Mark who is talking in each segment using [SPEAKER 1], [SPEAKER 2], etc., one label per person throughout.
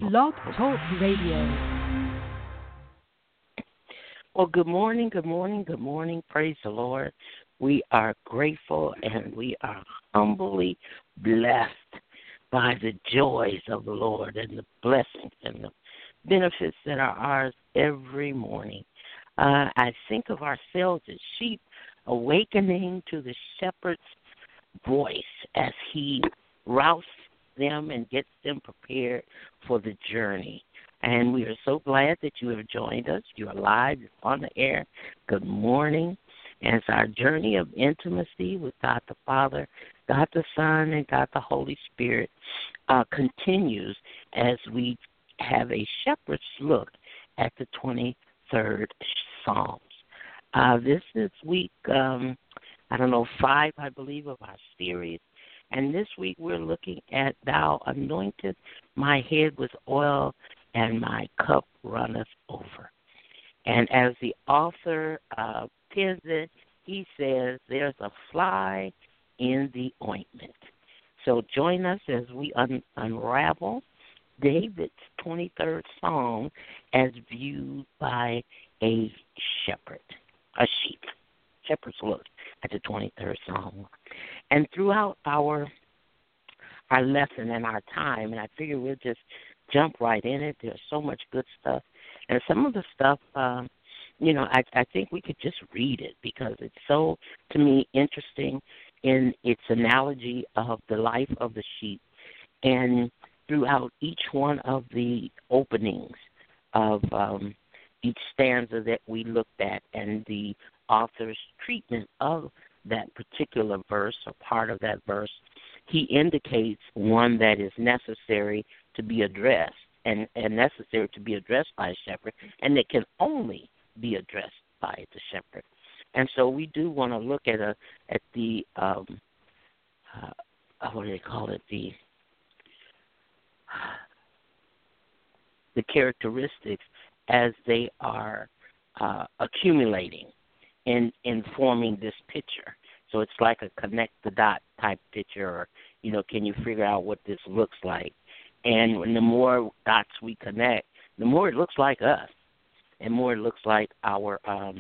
[SPEAKER 1] Blog Talk Radio.
[SPEAKER 2] Well, good morning, good morning, good morning. Praise the Lord. We are grateful and we are humbly blessed by the joys of the Lord and the blessings and the benefits that are ours every morning. I think of ourselves as sheep awakening to the shepherd's voice as he rouses them and gets them prepared for the journey. And we are so glad that you have joined us. You are live, you're on the air. Good morning. And it's our journey of intimacy with God the Father, God the Son, and God the Holy Spirit continues as we have a shepherd's look at the 23rd Psalms. This is week, 5, I believe, of our series. And this week we're looking at Thou anointest my head with oil, and my cup runneth over. And as the author pins it, he says there's a fly in the ointment. So join us as we unravel David's 23rd Psalm as viewed by a shepherd, a sheep. Shepherd's look at the 23rd Psalm. And throughout our lesson and our time, and I figure we'll just jump right in it. There's so much good stuff. And some of the stuff, I think we could just read it because it's so, to me, interesting in its analogy of the life of the sheep. And throughout each one of the openings of each stanza that we looked at and the author's treatment of that particular verse or part of that verse, he indicates one that is necessary to be addressed and necessary to be addressed by a shepherd, and that can only be addressed by the shepherd. And so we do want to look at the what do they call it, the characteristics as they are accumulating in forming this picture. So it's like a connect the dot type picture, or can you figure out what this looks like? And when the more dots we connect, the more it looks like us, and more it looks like our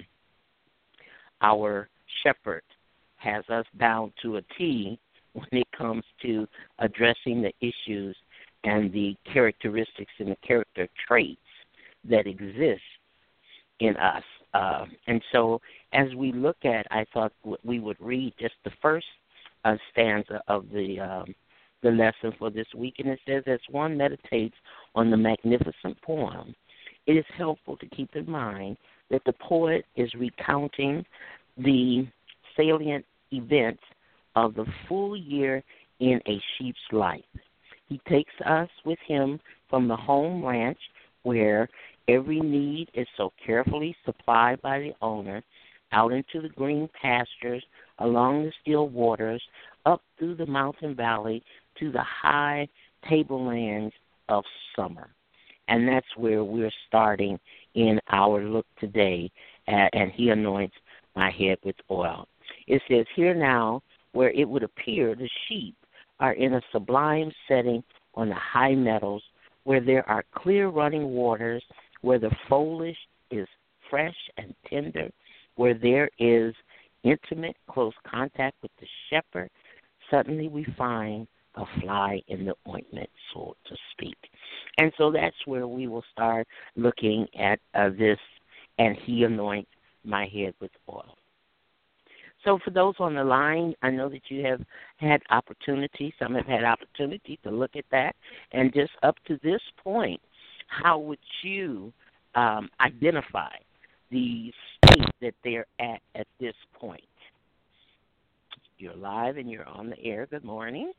[SPEAKER 2] shepherd has us down to a T when it comes to addressing the issues and the characteristics and the character traits that exist in us. And so as we look at, I thought we would read just the first stanza of the lesson for this week, and it says, as one meditates on the magnificent poem, it is helpful to keep in mind that the poet is recounting the salient events of the full year in a sheep's life. He takes us with him from the home ranch where every need is so carefully supplied by the owner, out into the green pastures, along the still waters, up through the mountain valley to the high tablelands of summer. And that's where we're starting in our look today, and he anoints my head with oil. It says, here now, where it would appear the sheep are in a sublime setting on the high meadows, where there are clear running waters, where the foliage is fresh and tender, where there is intimate, close contact with the shepherd, suddenly we find a fly in the ointment, so to speak. And so that's where we will start looking at this, and he anoints my head with oil. So for those on the line, I know that you have had opportunity, some have had opportunity to look at that, and just up to this point, how would you identify the state that they're at this point? You're live and you're on the air. Good morning.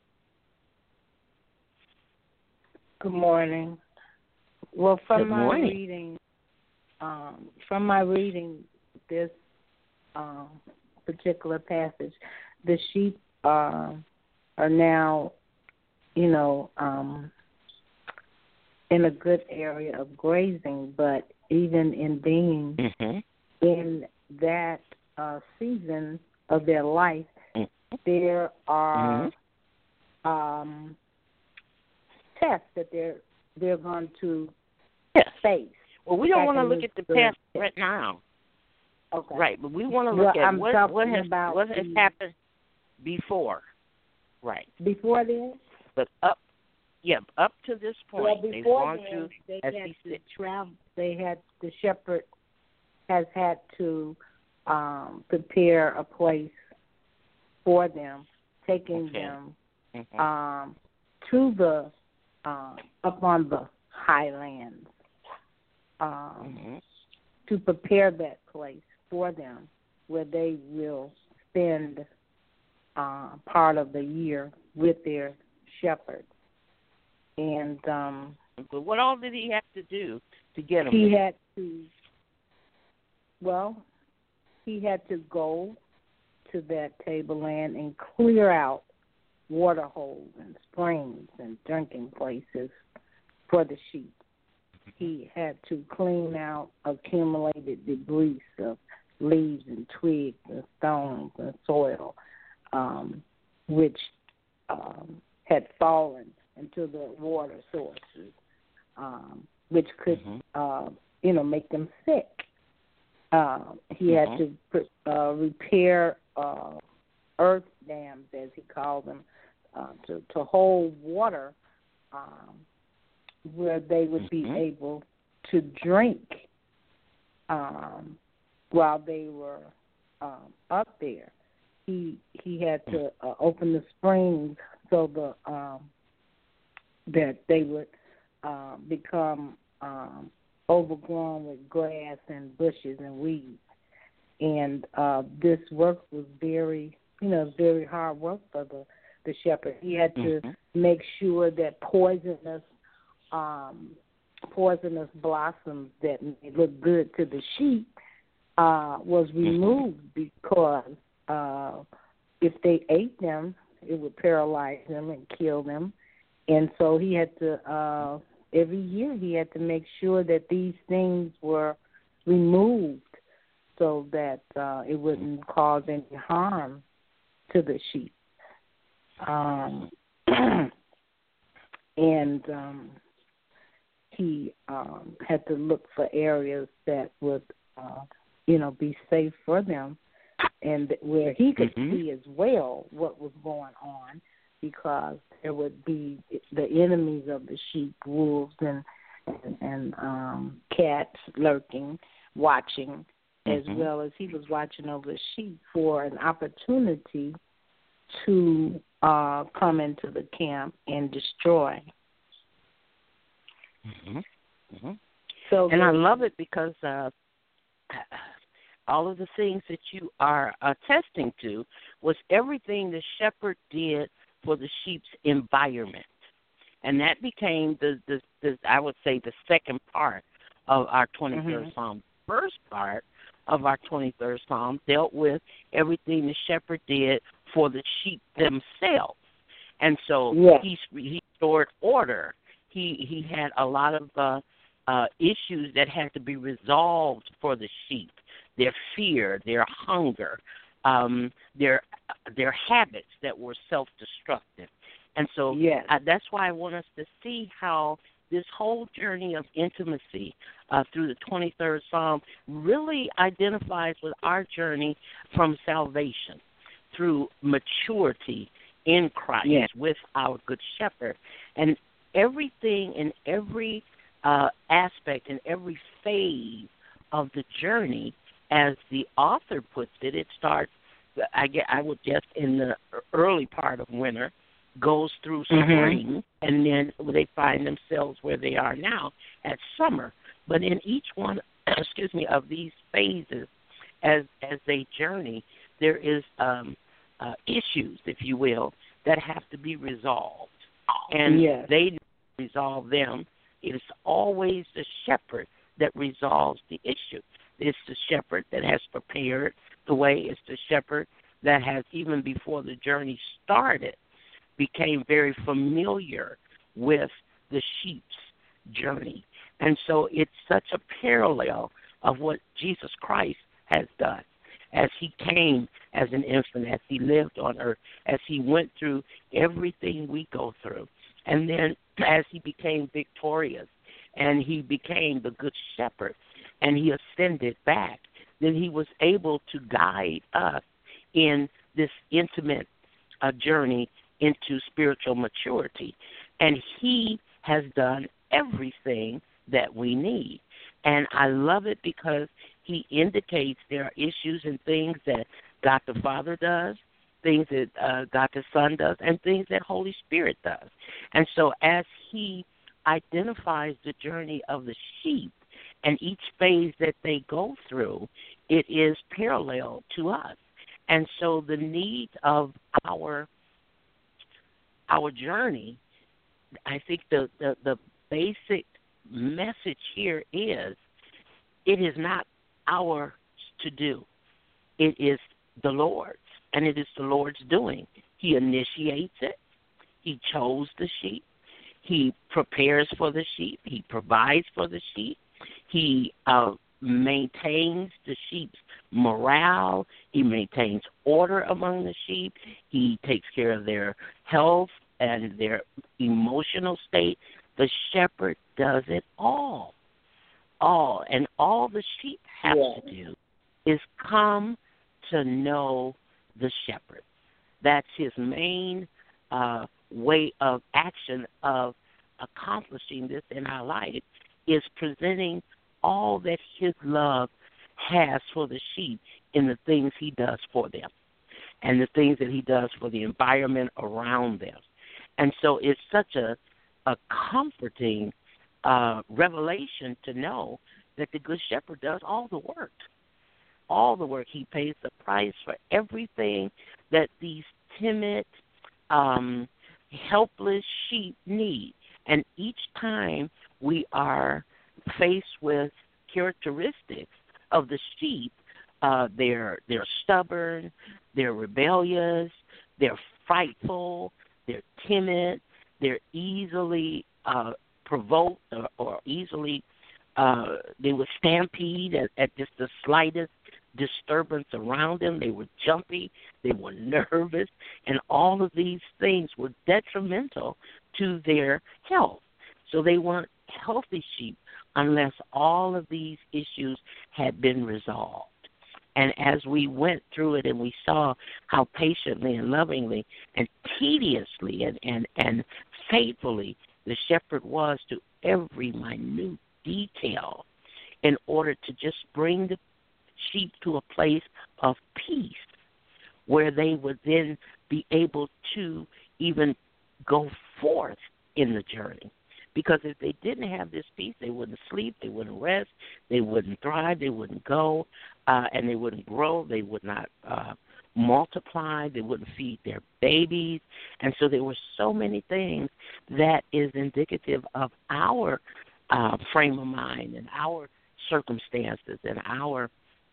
[SPEAKER 3] Good morning. Well, from
[SPEAKER 2] Good
[SPEAKER 3] my
[SPEAKER 2] morning.
[SPEAKER 3] reading this particular passage, the sheep are now, in a good area of grazing, but even in being in that season of their life, there are tests that they're they're going to face.
[SPEAKER 2] Well, we don't want to look at the past right now.
[SPEAKER 3] Okay.
[SPEAKER 2] Right, but we want to look at what has happened before. Right.
[SPEAKER 3] Before this?
[SPEAKER 2] But up to this point,
[SPEAKER 3] well,
[SPEAKER 2] they've gone
[SPEAKER 3] then,
[SPEAKER 2] through.
[SPEAKER 3] The shepherd has had to prepare a place for them, taking them to the up on the highlands to prepare that place for them, where they will spend part of the year with their shepherd. And
[SPEAKER 2] but what all did he have to do to get them?
[SPEAKER 3] He had to go to that tableland and clear out water holes and springs and drinking places for the sheep. He had to clean out accumulated debris of leaves and twigs and stones and soil, which had fallen into the water sources, which could, make them sick. He had to repair earth dams, as he called them, to hold water where they would be able to drink while they were up there. He had to open the springs so that they would become overgrown with grass and bushes and weeds. And this work was very hard work for the shepherd. He had to make sure that poisonous blossoms that looked good to the sheep was removed, because if they ate them, it would paralyze them and kill them. And so he had to, every year he had to make sure that these things were removed so that it wouldn't cause any harm to the sheep. And he had to look for areas that would, be safe for them, and where he could see as well what was going on, because there would be the enemies of the sheep, wolves and cats lurking, watching, as well as he was watching over the sheep for an opportunity to come into the camp and destroy. So,
[SPEAKER 2] and I love it because all of the things that you are attesting to was everything the shepherd did for the sheep's environment. And that became the I would say the second part of our 23rd Psalm. First part of our 23rd Psalm dealt with everything the shepherd did for the sheep themselves. And so he restored order. He had a lot of issues that had to be resolved for the sheep. Their fear, their hunger, their habits that were self-destructive. And so that's why I want us to see how this whole journey of intimacy through the 23rd Psalm really identifies with our journey from salvation through maturity in Christ with our Good Shepherd. And everything in every aspect and every phase of the journey, as the author puts it, it starts, I would guess, in the early part of winter, goes through spring, and then they find themselves where they are now at summer. But in each one, of these phases, as they journey, there is issues, if you will, that have to be resolved. And they resolve them. It is always the shepherd that resolves the issue. It's the shepherd that has prepared the way. It's the shepherd that has, even before the journey started, became very familiar with the sheep's journey. And so it's such a parallel of what Jesus Christ has done as he came as an infant, as he lived on earth, as he went through everything we go through. And then as he became victorious and he became the good shepherd and he ascended back, then he was able to guide us in this intimate journey into spiritual maturity. And he has done everything that we need. And I love it because he indicates there are issues and things that God the Father does, things that God the Son does, and things that Holy Spirit does. And so as he identifies the journey of the sheep and each phase that they go through, it is parallel to us. And so the need of our journey, I think the basic message here is it is not ours to do. It is the Lord's, and it is the Lord's doing. He initiates it. He chose the sheep. He prepares for the sheep. He provides for the sheep. He maintains the sheep's morale. He maintains order among the sheep. He takes care of their health and their emotional state. The shepherd does it all. And all the sheep have to do is come to know the shepherd. That's his main way of action of accomplishing this in our life, is presenting all that his love has for the sheep in the things he does for them and the things that he does for the environment around them. And so it's such a comforting revelation to know that the Good Shepherd does all the work. All the work. He pays the price for everything that these timid, helpless sheep need. And each time we are faced with characteristics of the sheep, they're stubborn, they're rebellious, they're frightful, they're timid, they're easily provoked or easily they would stampede at just the slightest disturbance around them. They were jumpy, they were nervous, and all of these things were detrimental to their health. So they weren't healthy sheep unless all of these issues had been resolved. And as we went through it and we saw how patiently and lovingly and tediously and faithfully the shepherd was to every minute detail in order to just bring the sheep to a place of peace where they would then be able to even go forth in the journey. Because if they didn't have this peace, they wouldn't sleep, they wouldn't rest, they wouldn't thrive, they wouldn't go, and they wouldn't grow, they would not multiply, they wouldn't feed their babies. And so there were so many things that is indicative of our frame of mind and our circumstances and our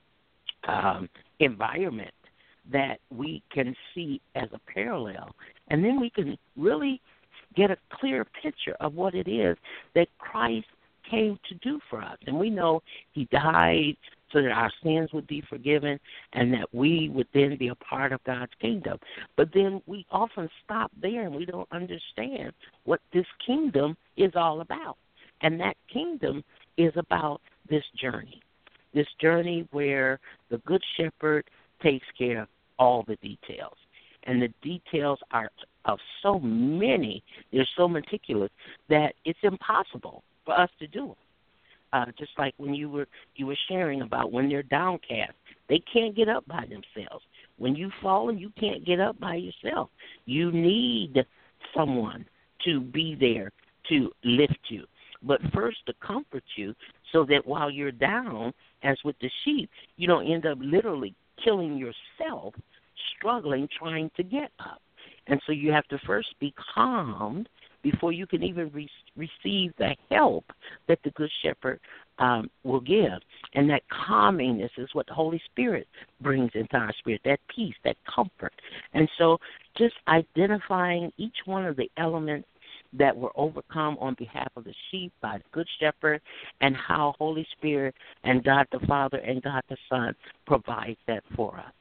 [SPEAKER 2] environment that we can see as a parallel. And then we can really get a clear picture of what it is that Christ came to do for us. And we know he died so that our sins would be forgiven and that we would then be a part of God's kingdom. But then we often stop there and we don't understand what this kingdom is all about. And that kingdom is about this journey where the Good Shepherd takes care of all the details. And the details are of so many, they're so meticulous that it's impossible for us to do it. Just like when you were sharing about when they're downcast, they can't get up by themselves. When you've fallen, you can't get up by yourself. You need someone to be there to lift you. But first to comfort you so that while you're down, as with the sheep, you don't end up literally killing yourself, struggling, trying to get up. And so you have to first be calmed before you can even receive the help that the Good Shepherd will give. And that calmingness is what the Holy Spirit brings into our spirit, that peace, that comfort. And so just identifying each one of the elements that were overcome on behalf of the sheep by the Good Shepherd, and how Holy Spirit and God the Father and God the Son provide that for us.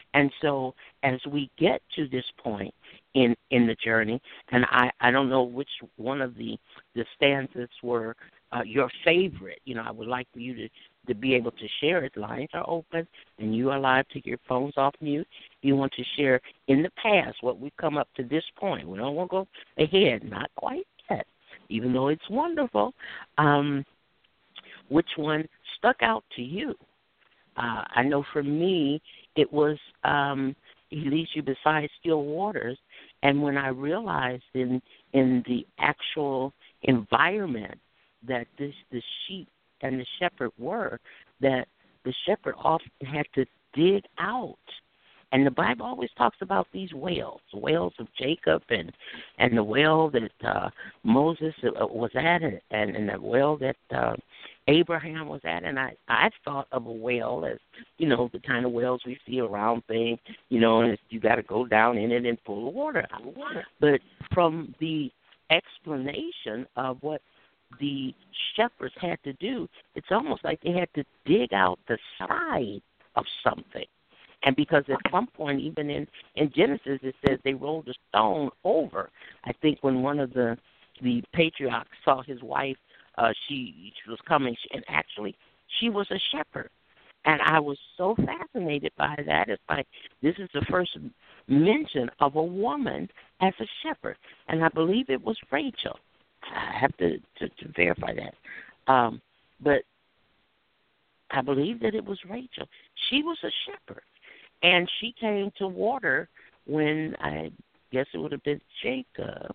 [SPEAKER 2] And so as we get to this point in the journey, and I don't know which one of the stanzas were your favorite. I would like for you to be able to share it. Lines are open, and you are allowed to take your phones off mute. You want to share in the past what we've come up to this point. We don't want to go ahead, not quite yet, even though it's wonderful. Which one stuck out to you? I know for me, it was He Leads You Beside Still Waters, and when I realized in the actual environment that the sheep and the shepherd were, that the shepherd often had to dig out. And the Bible always talks about these whales, the whales of Jacob and the whale that Moses was at, and the whale that Abraham was at. And I thought of a whale as, the kind of whales we see around things, and you got to go down in it and pull the water out. But from the explanation of what the shepherds had to do, it's almost like they had to dig out the side of something. And because at some point, even in Genesis, it says they rolled a stone over. I think when one of the patriarchs saw his wife, she was coming, and actually she was a shepherd. And I was so fascinated by that. It's like this is the first mention of a woman as a shepherd. And I believe it was Rachel. I have to verify that. But I believe that it was Rachel. She was a shepherd. And she came to water when I guess it would have been Jacob.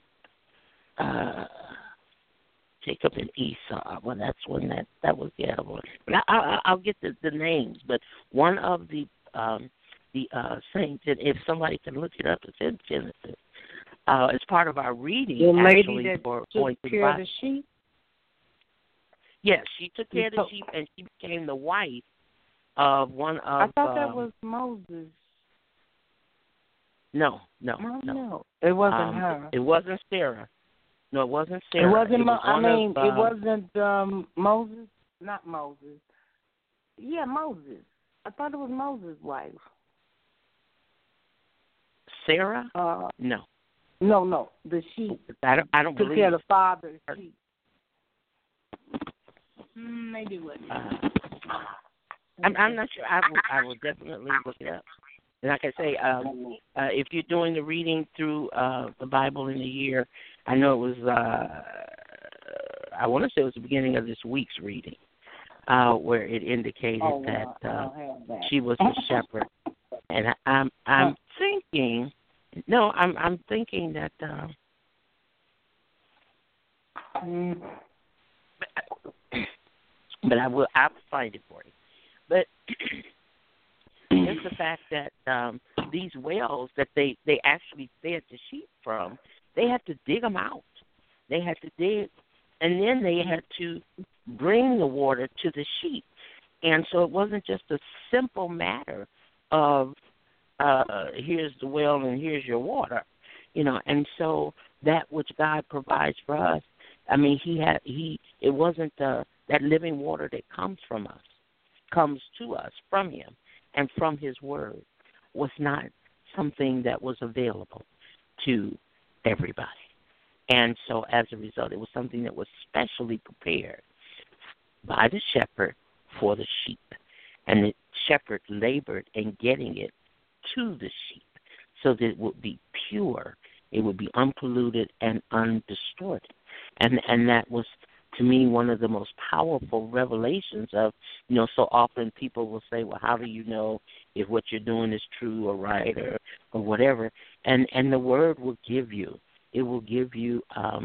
[SPEAKER 2] Jacob and Esau. Well, that's when that was the other one. But I'll get the names. But one of the saints, and if somebody can look it up, it's in Genesis. As part of our reading,
[SPEAKER 3] the
[SPEAKER 2] actually,
[SPEAKER 3] lady that
[SPEAKER 2] for
[SPEAKER 3] took
[SPEAKER 2] going to
[SPEAKER 3] care of the sheep?
[SPEAKER 2] Yes, she took care of the sheep, and she became the wife of one of...
[SPEAKER 3] I thought that was Moses.
[SPEAKER 2] No.
[SPEAKER 3] It wasn't her.
[SPEAKER 2] It wasn't Sarah. No, it wasn't Sarah.
[SPEAKER 3] It wasn't.
[SPEAKER 2] It
[SPEAKER 3] wasn't Moses. Not Moses. Yeah, Moses. I thought it was Moses' wife.
[SPEAKER 2] Sarah? No.
[SPEAKER 3] No. The sheep.
[SPEAKER 2] I don't
[SPEAKER 3] took
[SPEAKER 2] believe.
[SPEAKER 3] care of the father's sheep. Maybe it wasn't.
[SPEAKER 2] I'm not sure. I will definitely look it up. And like I say, if you're doing the reading through the Bible in a year, I know it was, I want to say it was the beginning of this week's reading, where it indicated that she was a shepherd. And I'm thinking, I'm thinking that, but I'll find it for you. But it's the fact that these wells that they actually fed the sheep from, they had to dig them out. They had to dig, and then they had to bring the water to the sheep. And so it wasn't just a simple matter of here's the well and here's your water, And so that which God provides for us, I mean, it wasn't that living water that comes to us from Him and from His Word was not something that was available to everybody. And so as a result, it was something that was specially prepared by the shepherd for the sheep. And the shepherd labored in getting it to the sheep so that it would be pure, it would be unpolluted and undistorted. And that was, to me, one of the most powerful revelations of, so often people will say, well, how do you know if what you're doing is true or right or whatever? And the Word will give you. It will give you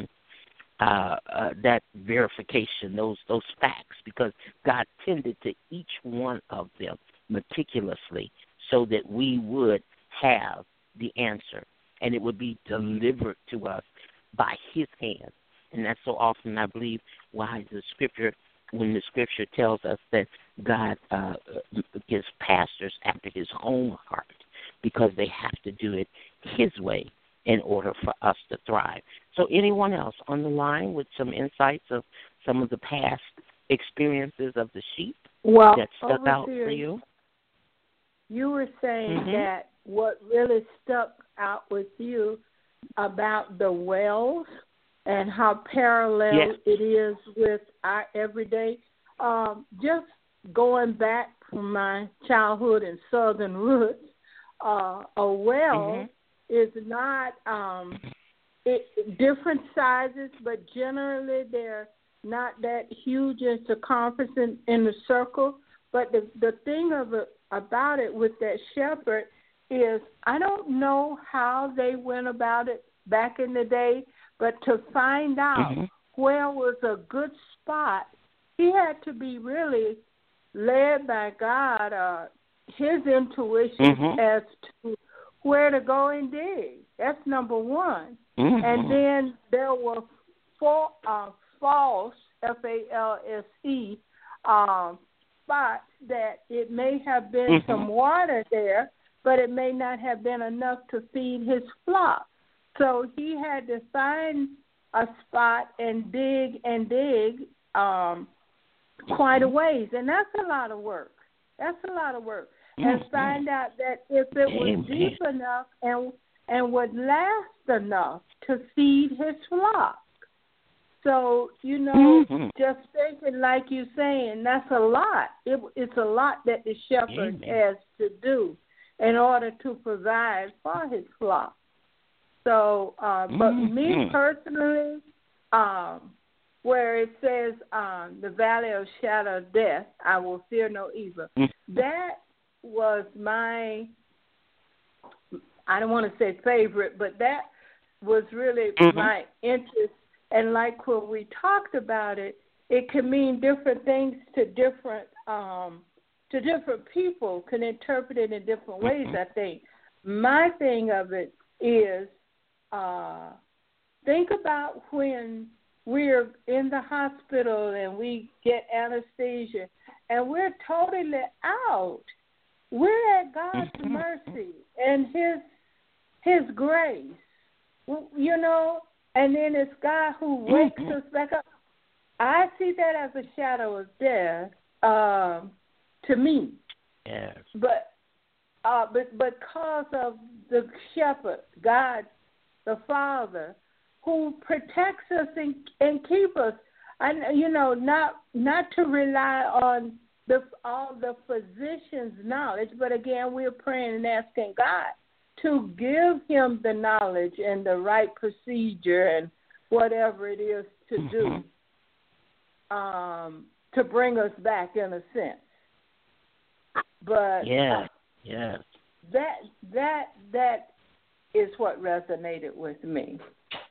[SPEAKER 2] that verification, those facts, because God tended to each one of them meticulously so that we would have the answer, and it would be delivered to us by His hand. And that's so often, I believe, why when the Scripture tells us that God gives pastors after His own heart, because they have to do it His way in order for us to thrive. So anyone else on the line with some insights of some of the past experiences of the sheep that stuck out for you?
[SPEAKER 3] you were saying
[SPEAKER 2] Mm-hmm.
[SPEAKER 3] that what really stuck out with you about the wells and how parallel
[SPEAKER 2] Yes.
[SPEAKER 3] it is with our everyday. Just going back from my childhood and southern roots, a well is not different sizes, but generally they're not that huge in circumference in the circle. But the thing about it with that shepherd is I don't know how they went about it back in the day, but to find out where was a good spot, he had to be really led by God or his intuition as to where to go and dig. That's number one. And then there were false, F-A-L-S-E, spots that it may have been some water there, but it may not have been enough to feed his flock. So he had to find a spot and dig quite a ways. And that's a lot of work. And find out that if it was deep enough and would last enough to feed his flock. So, just thinking like you're saying, that's a lot. It's a lot that the shepherd has to do in order to provide for his flock. So, but me personally, where it says the valley of shadow of death, I will fear no evil. That was my, I don't want to say favorite, but that was really my interest. And like when we talked about it, it can mean different things to different people, can interpret it in different ways, I think. My thing of it is think about when we're in the hospital and we get anesthesia and we're totally out. We're at God's mercy and His grace, and then it's God who wakes us back up. I see that as a shadow of death to me.
[SPEAKER 2] Yes.
[SPEAKER 3] But because of the shepherd, God, the Father, who protects us and keep us, and not to rely on all the physician's knowledge, but again, we're praying and asking God to give him the knowledge and the right procedure and whatever it is to do to bring us back in a sense. But that is what resonated with me.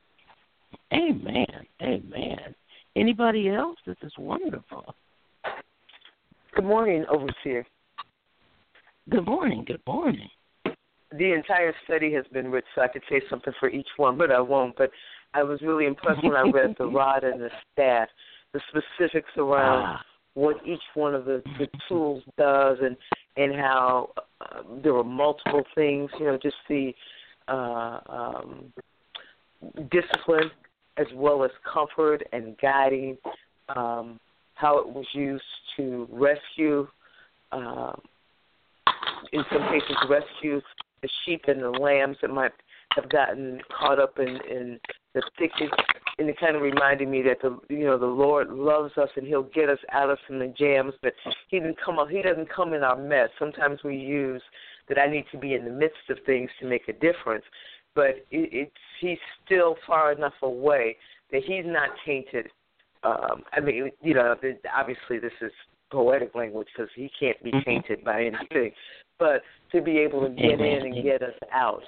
[SPEAKER 2] Amen. Anybody else? This is wonderful.
[SPEAKER 4] Good morning, Overseer.
[SPEAKER 2] Good morning.
[SPEAKER 4] The entire study has been rich, so I could say something for each one, but I won't. But I was really impressed when I read the rod and the staff, the specifics around what each one of the tools does and how there were multiple things, just the discipline as well as comfort and guiding, how it was used to rescue, in some cases rescue the sheep and the lambs that might have gotten caught up in the thicket. And it kind of reminded me that the Lord loves us and He'll get us out of some of the jams, but He doesn't come in our mess. Sometimes we use that I need to be in the midst of things to make a difference, but He's still far enough away that He's not tainted. Obviously this is poetic language because He can't be tainted by anything, but to be able to get in and get us out,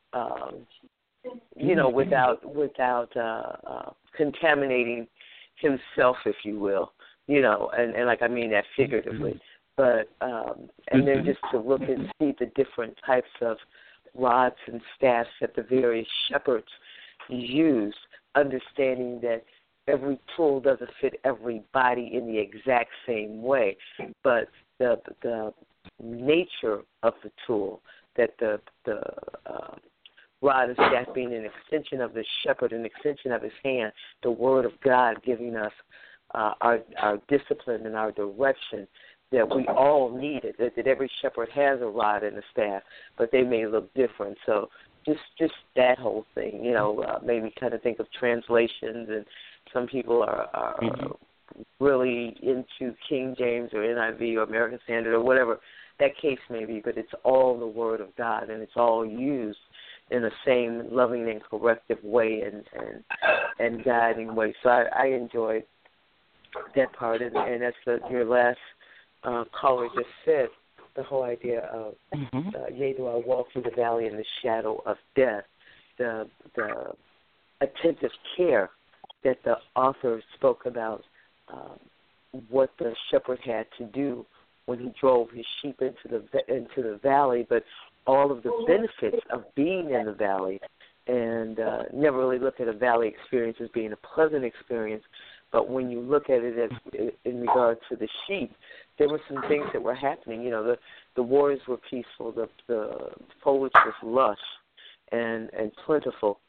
[SPEAKER 4] without contaminating Himself, if you will, and like I mean that figuratively, but and then just to look and see the different types of rods and staffs that the various shepherds use, understanding that every tool doesn't fit every body in the exact same way, but the nature of the tool, that the rod and staff being an extension of the shepherd, an extension of his hand, the word of God giving us our discipline and our direction, that we all need it, that every shepherd has a rod and a staff, but they may look different. So just that whole thing, made me kind of think of translations, and some people are really into King James or NIV or American Standard or whatever that case may be, but it's all the Word of God, and it's all used in the same loving and corrective way and guiding way. So I enjoyed that part, and that's your last caller just said, the whole idea of, yea, do I walk through the valley in the shadow of death, the attentive care that the author spoke about, what the shepherd had to do when he drove his sheep into the valley, but all of the benefits of being in the valley, and never really looked at a valley experience as being a pleasant experience. But when you look at it as in regard to the sheep, there were some things that were happening. The waters were peaceful, the foliage was lush and plentiful.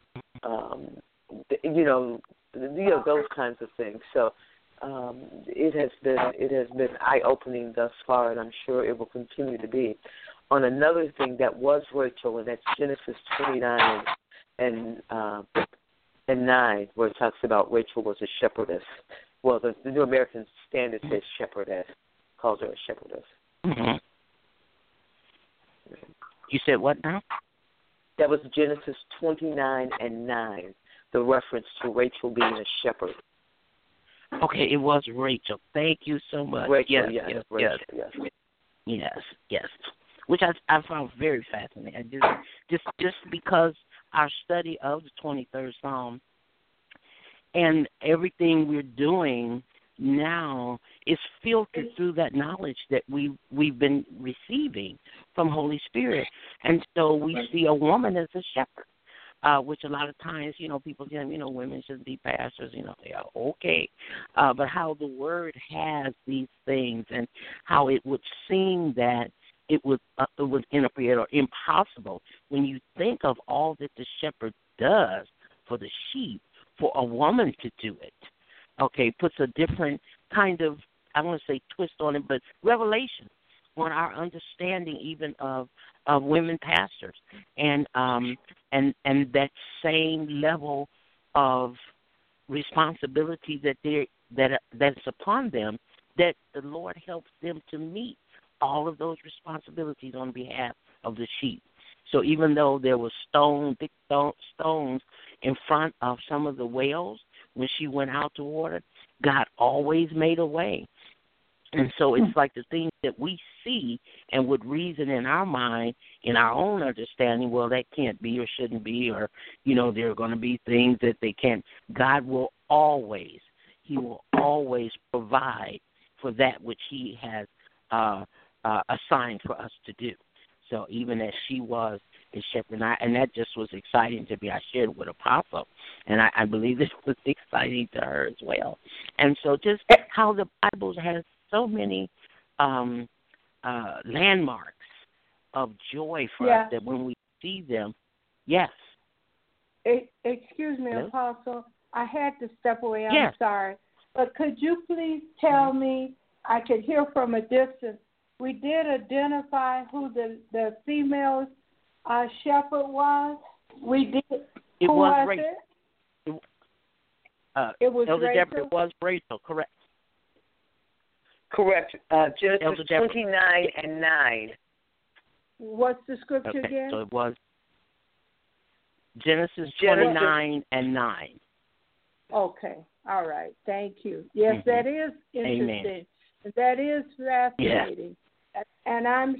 [SPEAKER 4] Those kinds of things. So it has been eye-opening thus far, and I'm sure it will continue to be. On another thing that was Rachel, and that's Genesis 29 and 9, where it talks about Rachel was a shepherdess. Well, the New American Standard says shepherdess, calls her a shepherdess.
[SPEAKER 2] Mm-hmm. You said what now?
[SPEAKER 4] That was Genesis 29 and 9, the reference to Rachel being a shepherd.
[SPEAKER 2] Okay, it was Rachel. Thank you so much.
[SPEAKER 4] Rachel,
[SPEAKER 2] yes. Which I found very fascinating. Just because our study of the 23rd Psalm and everything we're doing now is filtered through that knowledge that we've been receiving from Holy Spirit. And so we see a woman as a shepherd, which a lot of times, people say, women shouldn't be pastors, they are okay. But how the Word has these things and how it would seem that it was inappropriate or impossible when you think of all that the shepherd does for the sheep, for a woman to do it. Okay, puts a different kind of, I want to say twist on it, but revelation on our understanding even of women pastors, and that same level of responsibility that's upon them, that the Lord helps them to meet all of those responsibilities on behalf of the sheep. So even though there were big stones in front of some of the whales when she went out to water, God always made a way. And so it's like the things that we see and would reason in our mind, in our own understanding, well, that can't be or shouldn't be, or, there are going to be things that they can't. God will always provide for that which he has assigned for us to do. So even as she was a shepherd, and that just was exciting to me. I shared with Apostle, and I believe it was exciting to her as well. And so just how the Bible has so many landmarks of joy for us that when we see them, yes.
[SPEAKER 3] Excuse me,
[SPEAKER 2] Hello?
[SPEAKER 3] Apostle. I had to step away. I'm
[SPEAKER 2] Yes.
[SPEAKER 3] sorry. But could you please tell me, I could hear from a distance, we did identify who the female shepherd was? We did.
[SPEAKER 2] It
[SPEAKER 3] who
[SPEAKER 2] was
[SPEAKER 3] was
[SPEAKER 2] Rachel.
[SPEAKER 3] It was
[SPEAKER 2] Elder
[SPEAKER 3] Rachel?
[SPEAKER 2] Deborah, it was Rachel, correct.
[SPEAKER 4] Correct. Genesis
[SPEAKER 2] Elder Deborah.
[SPEAKER 4] 29 and 9.
[SPEAKER 3] What's the scripture
[SPEAKER 2] Okay,
[SPEAKER 3] again?
[SPEAKER 2] so it was Genesis 29 and 9.
[SPEAKER 3] Okay. All right. Thank you. Yes, that is interesting.
[SPEAKER 2] Amen.
[SPEAKER 3] That is fascinating. And I'm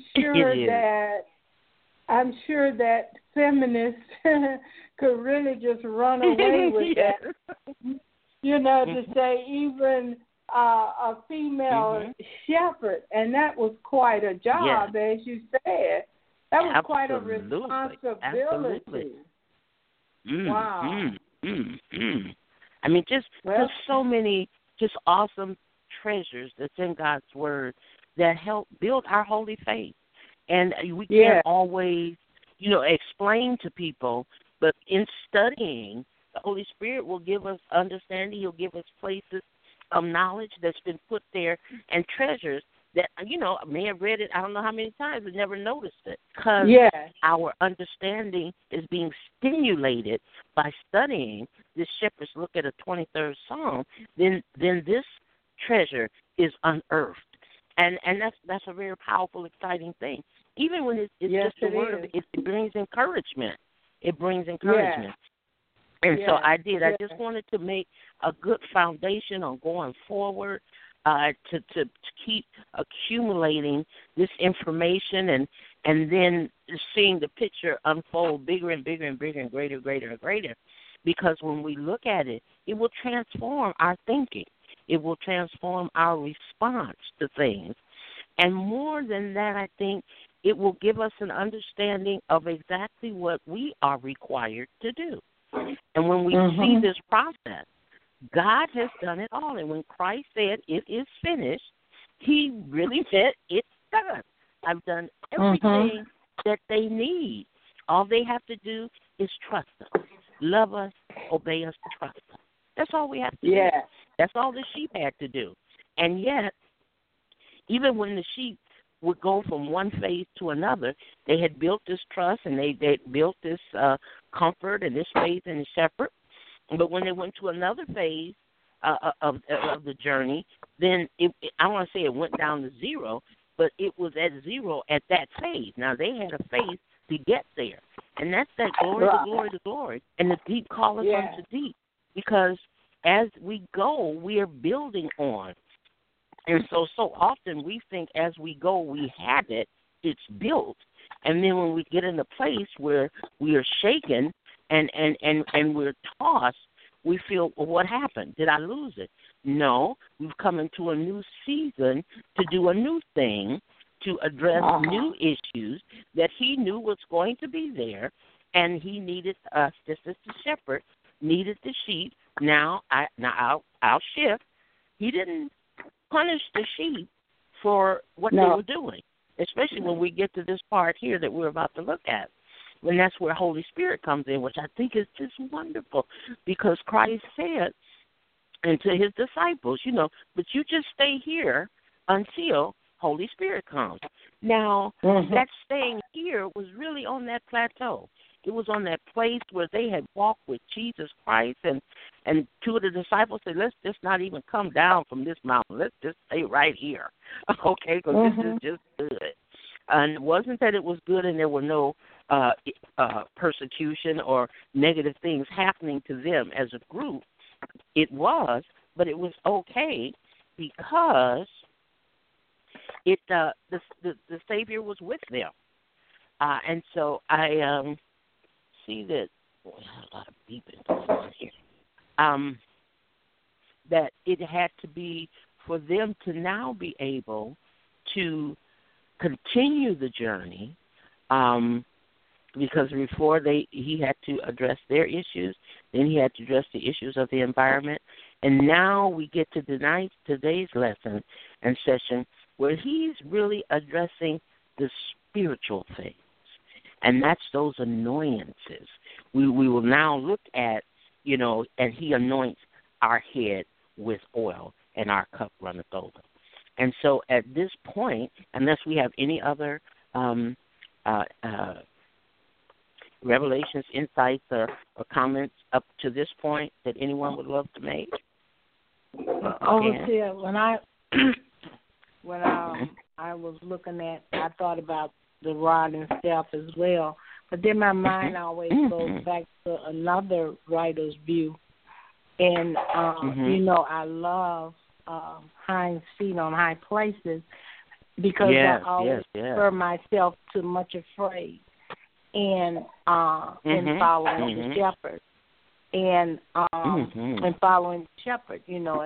[SPEAKER 3] sure that feminists could really just run away with that. To say even a female shepherd, and that was quite a job, as you said. That was quite a responsibility.
[SPEAKER 2] Absolutely.
[SPEAKER 3] Wow.
[SPEAKER 2] I mean, just so many just awesome treasures that's in God's Word that help build our holy faith. And we can't always, explain to people, but in studying, the Holy Spirit will give us understanding. He'll give us places of knowledge that's been put there and treasures that, I may have read it I don't know how many times but never noticed it, because our understanding is being stimulated by studying this shepherd's look at a 23rd Psalm. Then this treasure is unearthed, and that's a very powerful, exciting thing. Even when it's just the word of it, it brings encouragement. It brings encouragement. And so I did. I just wanted to make a good foundation on going forward, to keep accumulating this information and then seeing the picture unfold bigger and bigger and bigger and greater and greater and greater. Because when we look at it, it will transform our thinking. It will transform our response to things. And more than that, I think it will give us an understanding of exactly what we are required to do. And when we see this process, God has done it all. And when Christ said, "It is finished," he really said, "It's done. I've done everything that they need. All they have to do is trust us, love us, obey us, trust us." That's all we have to do. That's all the sheep had to do. And yet, even when the sheep would go from one phase to another, they had built this trust and they built this comfort and this faith in the shepherd. But when they went to another phase of the journey, then I don't want to say it went down to zero, but it was at zero at that phase. Now, they had a phase to get there, and that's that glory to glory to glory. And the deep calleth unto deep, because as we go, we are building on. And so often we think as we go, we have it, it's built. And then when we get in a place where we are shaken and we're tossed, we feel, well, what happened? Did I lose it? No, we've come into a new season to do a new thing, to address new issues that he knew was going to be there, and he needed us, just as the shepherd needed the sheep. Now I'll shift. He didn't punish the sheep for what they were doing, especially when we get to this part here that we're about to look at. And that's where Holy Spirit comes in, which I think is just wonderful, because Christ said, and to his disciples, but you just stay here until Holy Spirit comes. Now, that staying here was really on that plateau. It was on that place where they had walked with Jesus Christ, and two of the disciples said, let's just not even come down from this mountain. Let's just stay right here, okay, because this is just good. And it wasn't that it was good and there were no persecution or negative things happening to them as a group. It was, but it was okay because the Savior was with them. And so I see that a lot of beeping going on here. That it had to be for them to now be able to continue the journey, because before he had to address their issues, then he had to address the issues of the environment, and now we get to today's lesson and session where he's really addressing the spiritual things, and that's those annoyances. We will now look at, and he anoints our head with oil, and our cup runneth over. And so at this point, unless we have any other revelations, insights, or comments up to this point that anyone would love to make?
[SPEAKER 3] Overseer, when I was looking at, I thought about the rod and staff as well. But then my mind always goes back to another writer's view. And, I love hinds feet on high places because I always refer myself to much afraid and in following the shepherd and following the shepherd,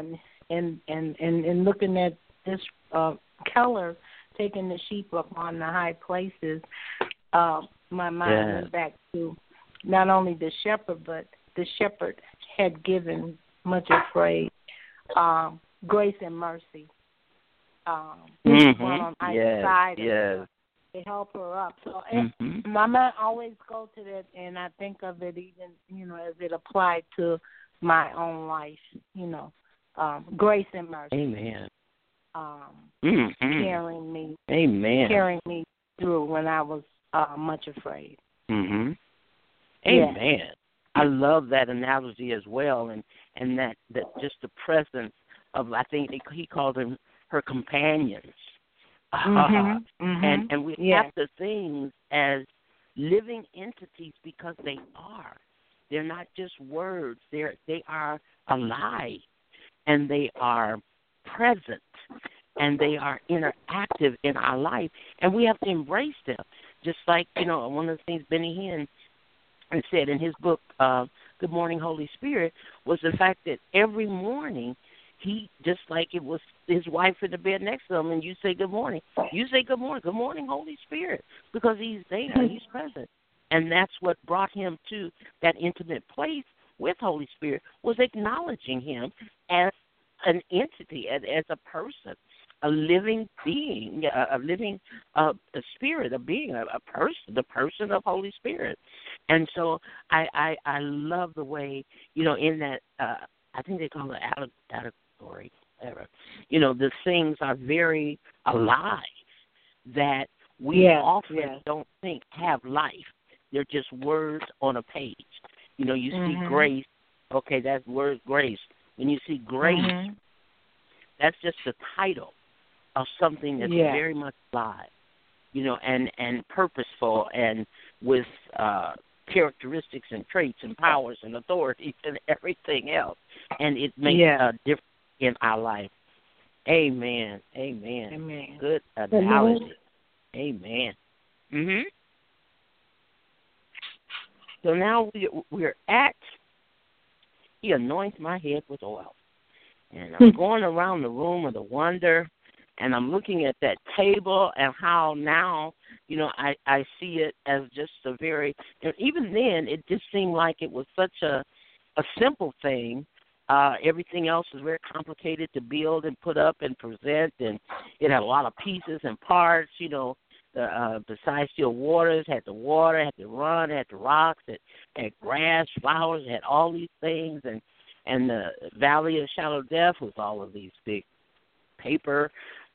[SPEAKER 3] and looking at this Keller taking the sheep up on the high places. My mind went back to not only the shepherd, but the shepherd had given much afraid grace and mercy. One on either side of her to help her up. So my mind always goes to that, and I think of it even, as it applied to my own life, grace and mercy.
[SPEAKER 2] Amen.
[SPEAKER 3] carrying me.
[SPEAKER 2] Amen.
[SPEAKER 3] Carrying me through when I was much afraid.
[SPEAKER 2] Amen.
[SPEAKER 3] Yeah.
[SPEAKER 2] I love that analogy as well, and that just the presence of, I think he called them her companions. And we have the things as living entities because they are. They're not just words. They are alive, and they are present, and they are interactive in our life, and we have to embrace them. Just like, one of the things Benny Hinn said in his book, Good Morning, Holy Spirit, was the fact that every morning he, just like it was his wife in the bed next to him, and you say good morning. You say good morning, Holy Spirit, because he's there, he's present. And that's what brought him to that intimate place with Holy Spirit, was acknowledging him as an entity, as a person, a living being, a living a spirit, a being, a person, the person of Holy Spirit. And so I love the way, in that, I think they call it allegory, whatever. The things are very alive that we often don't think have life. They're just words on a page. You see grace. Okay, that's word grace. When you see grace, that's just the title of something that's very much alive, and purposeful, and with characteristics and traits and powers and authorities and everything else. And it makes a difference in our life. Amen. Good analogy. Amen. So now we're at, he anoints my head with oil. And I'm going around the room of the wonder, and I'm looking at that table and how now, I see it as just a very, even then it just seemed like it was such a simple thing. Everything else is very complicated to build and put up and present, and it had a lot of pieces and parts, besides still waters, had the water, had the run, had the rocks, it had grass, flowers, it had all these things, and the Valley of Shadow Death with all of these big paper,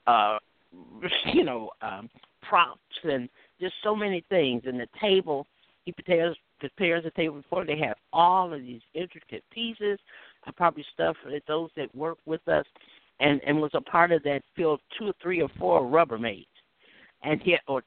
[SPEAKER 2] props, and just so many things. And the table, he prepares the table before. They have all of these intricate pieces. I probably stuff for those that work with us, and was a part of that, filled 2 or 3 or 4 Rubbermaids. And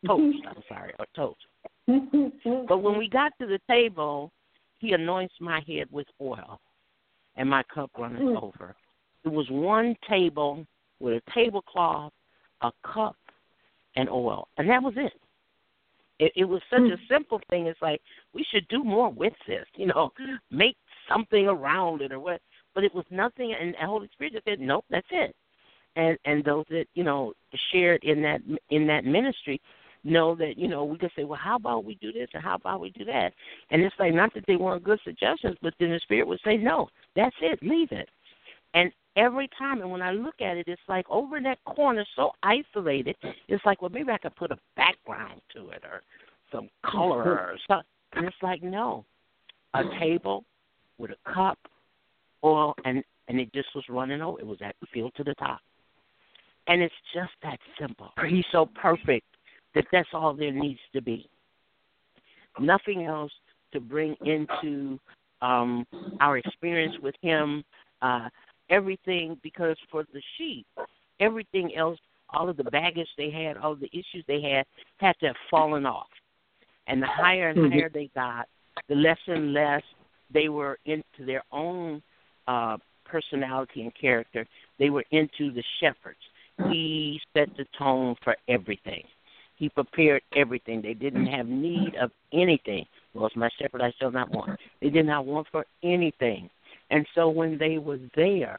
[SPEAKER 2] toast. But when we got to the table, he anoints my head with oil, and my cup runneth over. It was one table with a tablecloth, a cup, and oil, and that was it. It was such a simple thing. It's like, we should do more with this, make something around it or what. But it was nothing, and the Holy Spirit just said, nope, that's it. And those that, shared in that ministry know that, we could say, well, how about we do this and how about we do that? And it's like, not that they weren't good suggestions, but then the Spirit would say, no, that's it, leave it. And every time, and when I look at it, it's like over in that corner, so isolated, it's like, well, maybe I could put a background to it or some color or something. And it's like, no, a table with a cup, oil, and it just was running over. It was filled to the top. And it's just that simple. He's so perfect that that's all there needs to be. Nothing else to bring into our experience with him. Everything, because for the sheep, everything else, all of the baggage they had, all of the issues they had to have fallen off. And the higher and higher they got, the less and less they were into their own personality and character. They were into the shepherds. He set the tone for everything. He prepared everything. They didn't have need of anything. Well, it's my shepherd, I shall not want. They did not want for anything. And so when they were there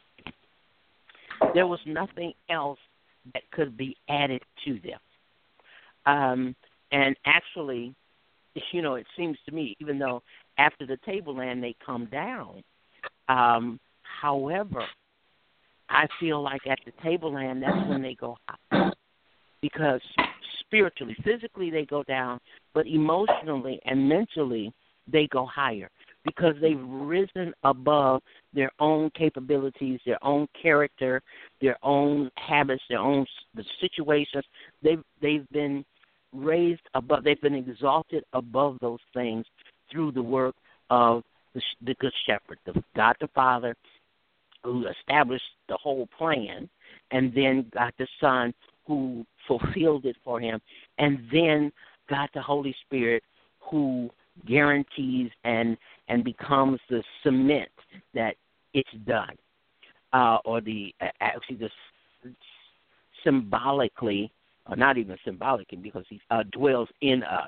[SPEAKER 2] was nothing else that could be added to them. And actually, it seems to me, even though after the tableland they come down, however, I feel like at the tableland, that's when they go high. Because spiritually, physically they go down, but emotionally and mentally they go higher. because they've risen above their own capabilities, their own character, their own habits, the situations. They've been raised above. They've been exalted above those things through the work of the Good Shepherd, God the Father, who established the whole plan, and then God the Son, who fulfilled it for him, and then God the Holy Spirit, who guarantees and becomes the cement that it's done, symbolically, or not even symbolically, because he dwells in us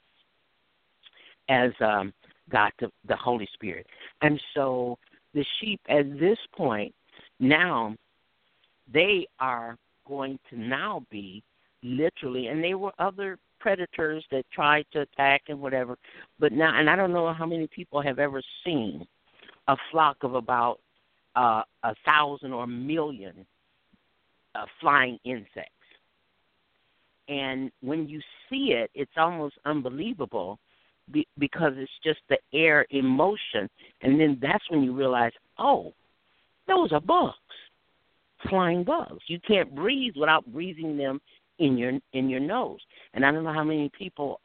[SPEAKER 2] as God the Holy Spirit. And so the sheep at this point, now they are going to now be literally, and there were other predators that tried to attack and whatever, but now, and I don't know how many people have ever seen a flock of about 1,000 or 1 million flying insects. And when you see it, it's almost unbelievable because it's just the air in motion. And then that's when you realize, oh, those are bugs, flying bugs. You can't breathe without breathing them in your nose. And I don't know how many people,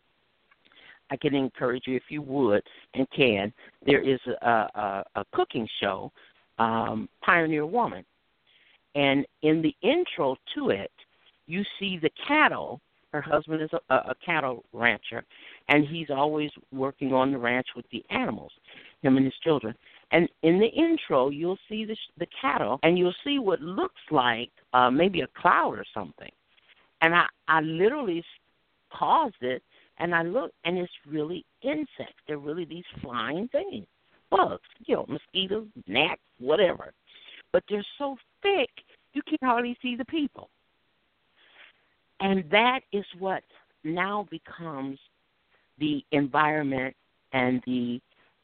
[SPEAKER 2] I can encourage you, if you would and can, there is a cooking show, Pioneer Woman. And in the intro to it, you see the cattle. Her husband is a cattle rancher, and he's always working on the ranch with the animals, him and his children. And in the intro, you'll see the cattle, and you'll see what looks like maybe a cloud or something. And I literally paused it, and I looked, and it's really insects. They're really these flying things, bugs, mosquitoes, gnats, whatever. But they're so thick, you can hardly see the people. And that is what now becomes the environment and the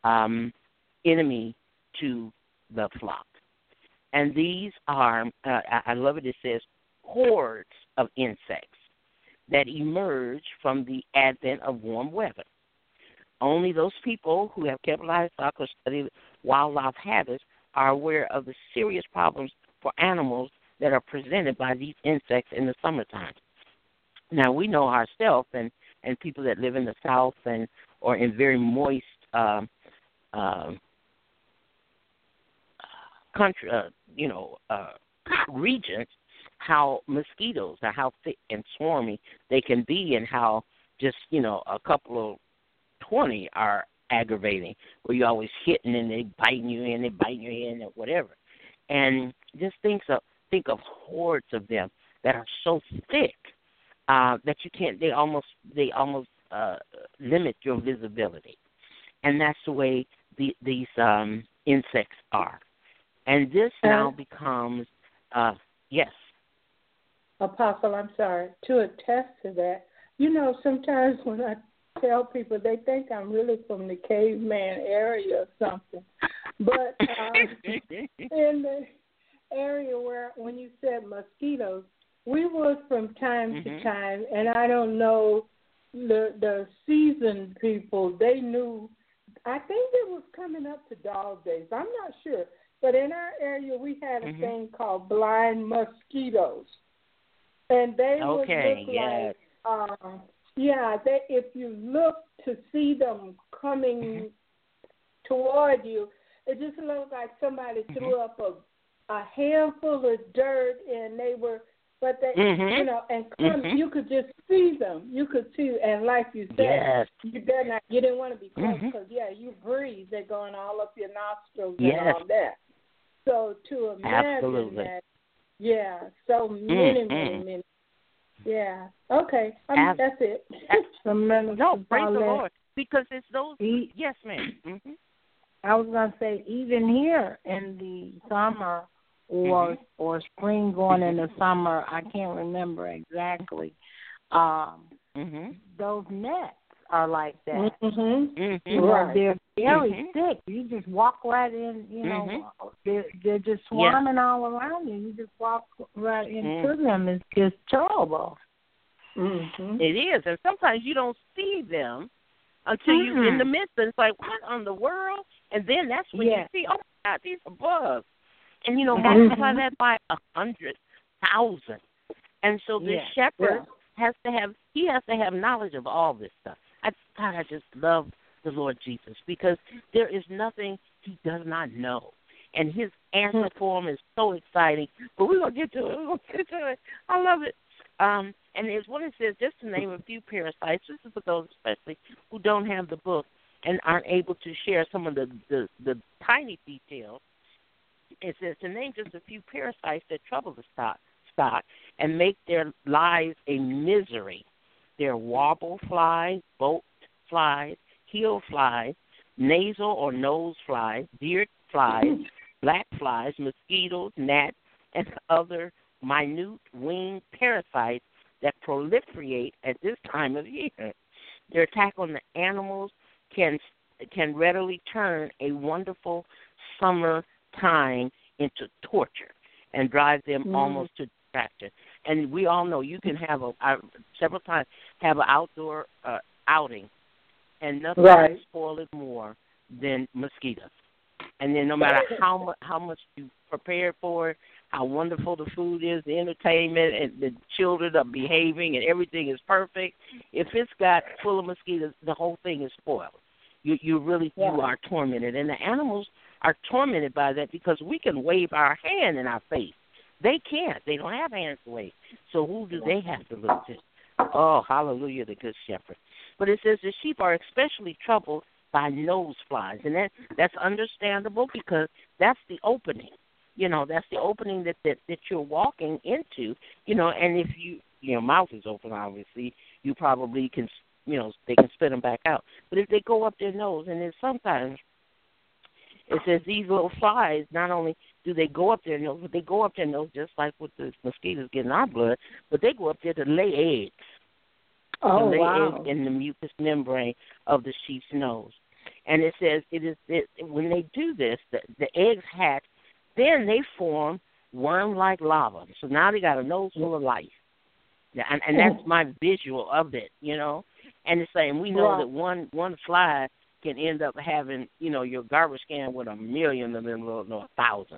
[SPEAKER 2] enemy to the flock. And these are, I love it says, hordes of insects that emerge from the advent of warm weather. Only those people who have kept livestock or studied wildlife habits are aware of the serious problems for animals that are presented by these insects in the summertime. Now, we know ourselves and people that live in the South or in very moist country, regions, how mosquitoes are, how thick and swarmy they can be, and how just, a couple of 20 are aggravating, where you're always hitting and they biting you in, and whatever. And just think of hordes of them that are so thick that you can't. They almost limit your visibility, and that's the way these insects are. And this now becomes yes.
[SPEAKER 5] Apostle, I'm sorry, to attest to that, sometimes when I tell people, they think I'm really from the caveman area or something. But in the area where, when you said mosquitoes, we was from time to time, and I don't know, the seasoned people, they knew, I think it was coming up to dog days. I'm not sure. But in our area, we had a thing called blind mosquitoes. And they would look like, if you look to see them coming toward you, it just looked like somebody threw up a handful of dirt, and they were, but they, and you could just see them. You could see, and like you said, you didn't want to be close because, you breathe, they're going all up your nostrils and all that. So to imagine that, so many. Yeah. Okay. That's it.
[SPEAKER 2] No, praise the Lord. Because it's those. Yes, ma'am.
[SPEAKER 3] I was going to say, even here in the summer or spring going into summer, I can't remember exactly, those nets are like that. They're very thick. You just walk right in, they're just swarming all around you. You just walk right into them. It's just terrible.
[SPEAKER 2] It is. And sometimes you don't see them until you're in the midst. And it's like, what in the world? And then that's when you see, oh, my God, these are bugs. And, multiply that by 100,000. And so the shepherd has to have knowledge of all this stuff. I just love the Lord Jesus, because there is nothing he does not know. And his answer form is so exciting. But we're going to get to it. I love it. And there's one that says, just to name a few parasites, this is for those especially who don't have the book and aren't able to share some of the tiny details. It says to name just a few parasites that trouble the stock and make their lives a misery. They're warble flies, boat flies, heel flies, nasal or nose flies, beard flies, black flies, mosquitoes, gnats, and other minute winged parasites that proliferate at this time of year. Their attack on the animals can readily turn a wonderful summer time into torture and drive them almost to distraction. And we all know you can have several times have an outdoor outing, and nothing can spoil it more than mosquitoes. And then no matter how much you prepare for it, how wonderful the food is, the entertainment, and the children are behaving, and everything is perfect, if it's got full of mosquitoes, the whole thing is spoiled. You are tormented. And the animals are tormented by that because we can wave our hand in our face. They can't. They don't have hands to wave. So who do they have to look to? Oh, hallelujah, the good shepherd. But it says the sheep are especially troubled by nose flies. And that's understandable because that's the opening. That's the opening that you're walking into, and if your mouth is open, obviously, you probably can, they can spit them back out. But if they go up their nose, and then sometimes it says these little flies, not only do they go up their nose, but they go up their nose just like with the mosquitoes getting our blood, but they go up there to lay eggs.
[SPEAKER 5] Oh,
[SPEAKER 2] eggs in the mucous membrane of the sheep's nose. And it says when they do this, the eggs hatch, then they form worm-like larvae. So now they got a nose full of life. And that's my visual of it, And it's saying we know that one fly can end up having, your garbage can with 1 million of them, 1,000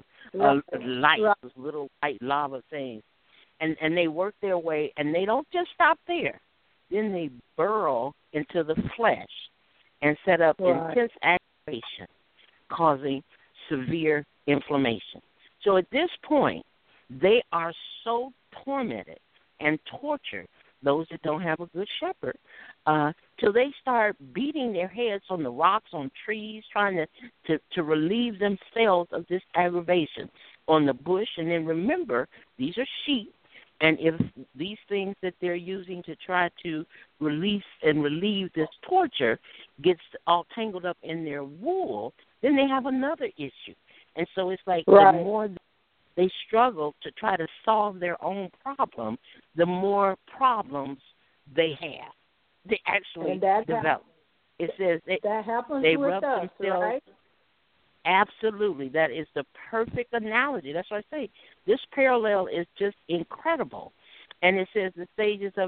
[SPEAKER 2] little white lava things. And they work their way, and they don't just stop there. Then they burrow into the flesh and set up intense aggravation, causing severe inflammation. So at this point, they are so tormented and tortured, those that don't have a good shepherd, till they start beating their heads on the rocks, on trees, trying to relieve themselves of this aggravation on the bush. And then remember, these are sheep, and if these things that they're using to try to release and relieve this torture gets all tangled up in their wool, then they have another issue. And so it's like the more they struggle to try to solve their own problem, the more problems they have. They actually develop. It says
[SPEAKER 5] that happens
[SPEAKER 2] they
[SPEAKER 5] with
[SPEAKER 2] rub
[SPEAKER 5] us,
[SPEAKER 2] themselves.
[SPEAKER 5] right?
[SPEAKER 2] Absolutely. That is the perfect analogy. That's what I say. This parallel is just incredible. And it says the stages of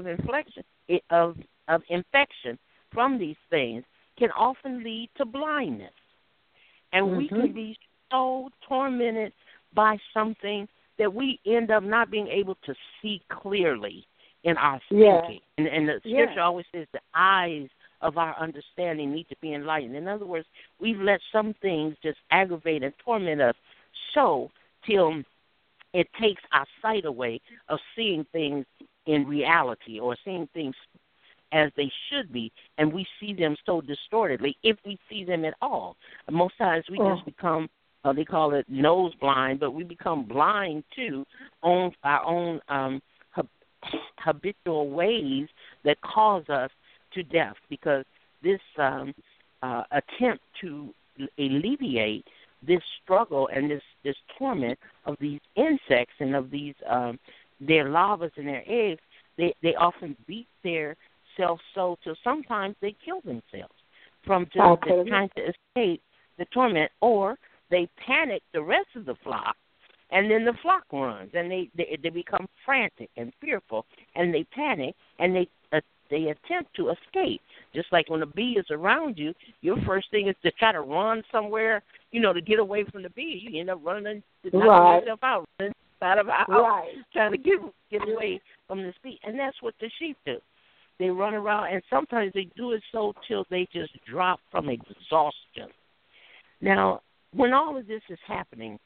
[SPEAKER 2] infection from these things can often lead to blindness. And we can be so tormented by something that we end up not being able to see clearly in our thinking. And the scripture always says the eyes of our understanding need to be enlightened. In other words, we've let some things just aggravate and torment us so till it takes our sight away of seeing things in reality or seeing things as they should be, and we see them so distortedly, if we see them at all. Most times we just become, they call it nose blind, but we become blind to our own habitual ways that cause us to death, because this attempt to alleviate this struggle and this torment of these insects and of these their larvae and their eggs, they often beat their self so till sometimes they kill themselves from just trying to escape the torment, or they panic the rest of the flock, and then the flock runs, and they become frantic and fearful, and they panic, and they attempt to escape, just Just like when a bee is around you, your first thing is to try to run somewhere, to get away from the bee. You end up running, knocking yourself out, running out of the house, trying to get away from this bee. And that's what the sheep do. They run around, and sometimes they do it so till they just drop from exhaustion. Now, when all of this is happening,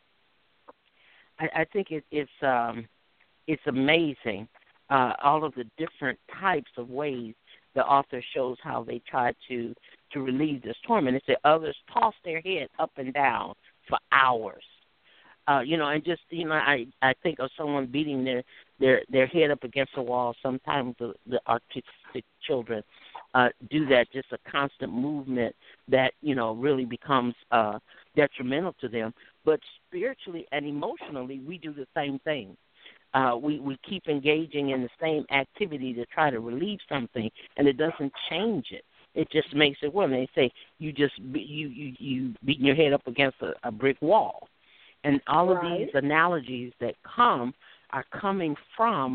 [SPEAKER 2] I think it's amazing, all of the different types of ways the author shows how they try to relieve this torment. It said others toss their head up and down for hours. And just, I think of someone beating their head up against the wall. Sometimes the autistic children do that, just a constant movement that, really becomes detrimental to them. But spiritually and emotionally, we do the same thing. We keep engaging in the same activity to try to relieve something, and it doesn't change it. It just makes it worse. They say you beating your head up against a brick wall. And all of these analogies that are coming from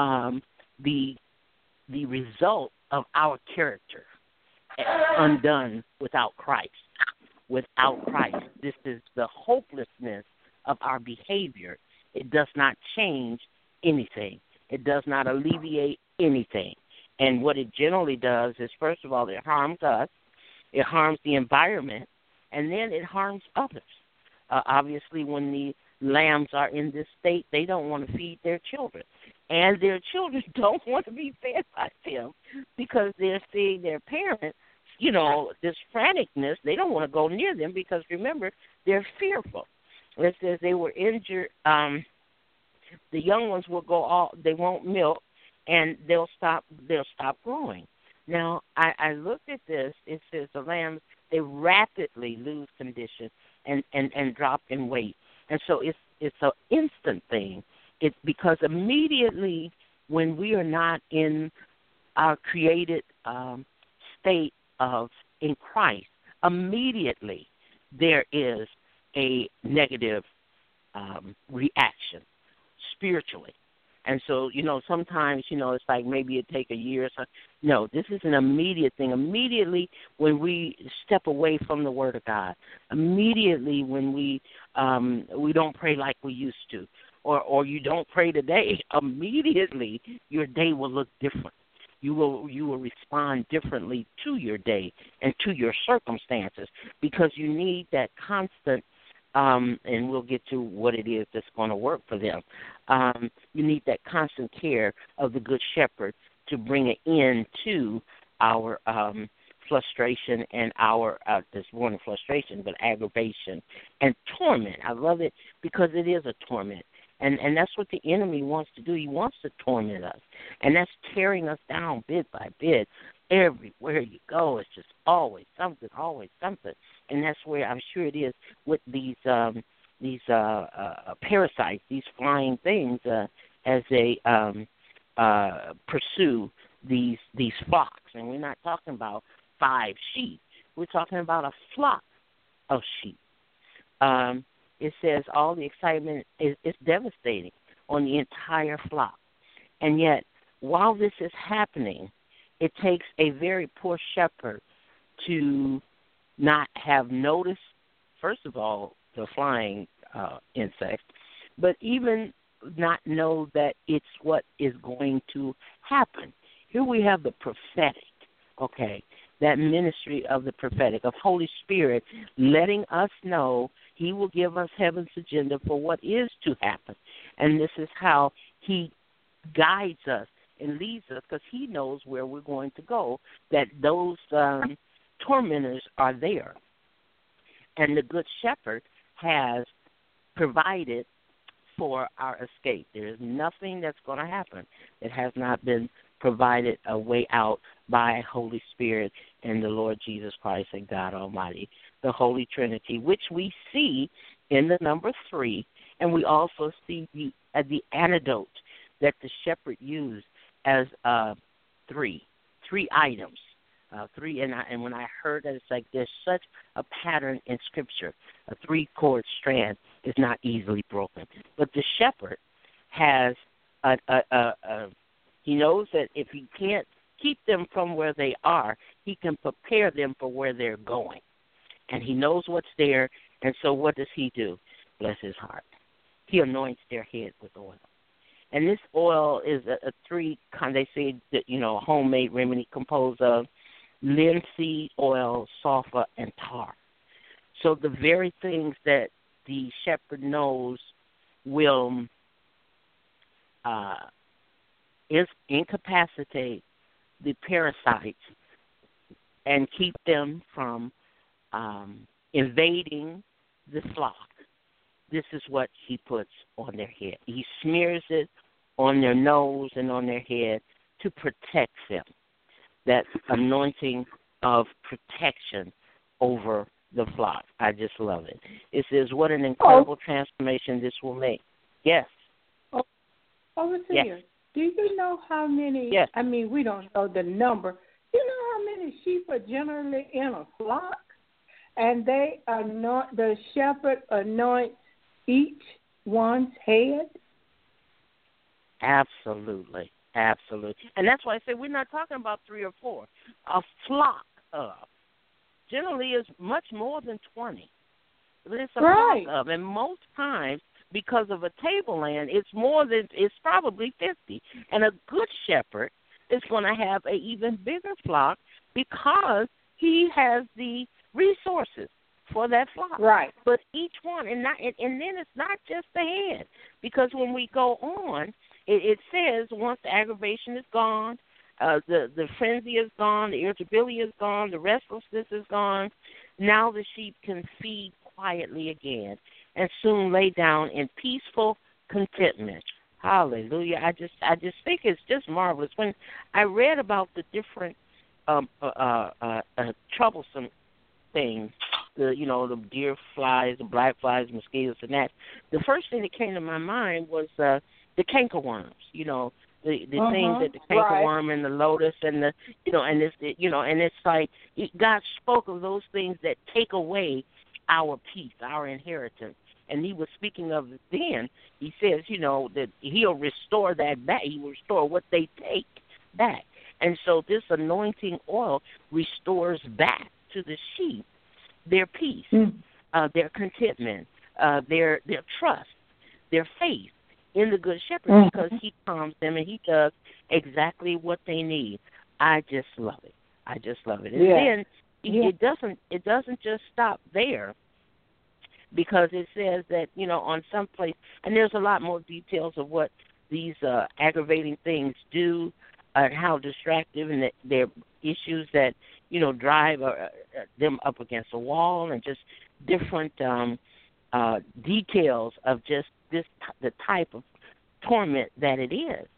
[SPEAKER 2] the result of our character undone without Christ. Without Christ, this is the hopelessness of our behavior. It does not change anything. It does not alleviate anything. And what it generally does is, first of all, it harms us, it harms the environment, and then it harms others. Obviously, when the lambs are in this state, they don't want to feed their children. And their children don't want to be fed by them because they're seeing their parents, this franticness. They don't want to go near them because, remember, they're fearful. It says they were injured. The young ones will go they won't milk, and they'll stop growing. Now, I looked at this. It says the lambs, they rapidly lose condition and drop in weight. And so it's an instant thing. It's because immediately when we are not in our created state in Christ, immediately there is a negative reaction spiritually. And so, sometimes, it's like maybe it take a year or so. No, this is an immediate thing. Immediately when we step away from the Word of God, immediately when we don't pray like we used to, or you don't pray today, immediately your day will look different. You will respond differently to your day and to your circumstances because you need that constant. And we'll get to what it is that's going to work for them. You need that constant care of the Good Shepherd to bring an end to our frustration and our, this more than frustration, but aggravation and torment. I love it because it is a torment. And that's what the enemy wants to do. He wants to torment us. And that's tearing us down bit by bit. Everywhere you go, it's just always something. And that's where I'm sure it is with these parasites, these flying things, as they pursue these flocks. And we're not talking about 5 sheep. We're talking about a flock of sheep. It says all the excitement is devastating on the entire flock. And yet, while this is happening, it takes a very poor shepherd to not have noticed, first of all, the flying insects, but even not know that it's what is going to happen. Here we have the prophetic, that ministry of the prophetic, of Holy Spirit, letting us know He will give us heaven's agenda for what is to happen. And this is how He guides us and leads us because He knows where we're going to go, that those tormentors are there. And the Good Shepherd has provided for our escape. There is nothing that's going to happen that has not been provided a way out by Holy Spirit and the Lord Jesus Christ and God Almighty, the Holy Trinity, which we see in the number 3, and we also see the antidote that the shepherd used as 3 items. 3, and when I heard that, it's like there's such a pattern in Scripture. A 3-cord strand is not easily broken. But the shepherd has he knows that if he can't keep them from where they are. He can prepare them for where they're going. And he knows what's there. And so what does he do? Bless his heart. He anoints their head with oil. And this oil is a three kind. They say that, homemade remedy composed of linseed oil, sulfur, and tar. So the very things that the shepherd knows will incapacitate the parasites and keep them from invading the flock. This is what he puts on their head. He smears it on their nose and on their head to protect them. That anointing of protection over the flock. I just love it. It says, what an incredible transformation this will make. Yes.
[SPEAKER 5] Overseer,
[SPEAKER 2] yes.
[SPEAKER 5] Do you know how many,
[SPEAKER 2] yes.
[SPEAKER 5] I mean, we don't know the number. You know how many sheep are generally in a flock? And the shepherd anoints each one's head?
[SPEAKER 2] Absolutely. And that's why I say we're not talking about 3 or 4. A flock of generally is much more than 20. But it's a flock of, and most times because of a tableland, it's probably 50. And a good shepherd is going to have an even bigger flock because he has the resources for that flock.
[SPEAKER 5] Right.
[SPEAKER 2] But each one, and then it's not just the head, because when we go on, it says once the aggravation is gone, the frenzy is gone, the irritability is gone, the restlessness is gone, now the sheep can feed quietly again and soon lay down in peaceful contentment. Hallelujah. I just think it's just marvelous. When I read about the different troublesome things, the deer flies, the black flies, mosquitoes, and that, the first thing that came to my mind was the cankerworms, the things that the cankerworm and the lotus and and it's like God spoke of those things that take away our peace, our inheritance. And he was speaking of it then. He says, that he'll restore that back. He will restore what they take back. And so this anointing oil restores back to the sheep their peace, their contentment, their trust, their faith in the Good Shepherd, because he calms them and he does exactly what they need. I just love it. And then it doesn't just stop there, because it says that, on some place, and there's a lot more details of what these aggravating things do, and how distractive, and their issues that, drive them up against a wall, and just different details of just the type of torment that it is.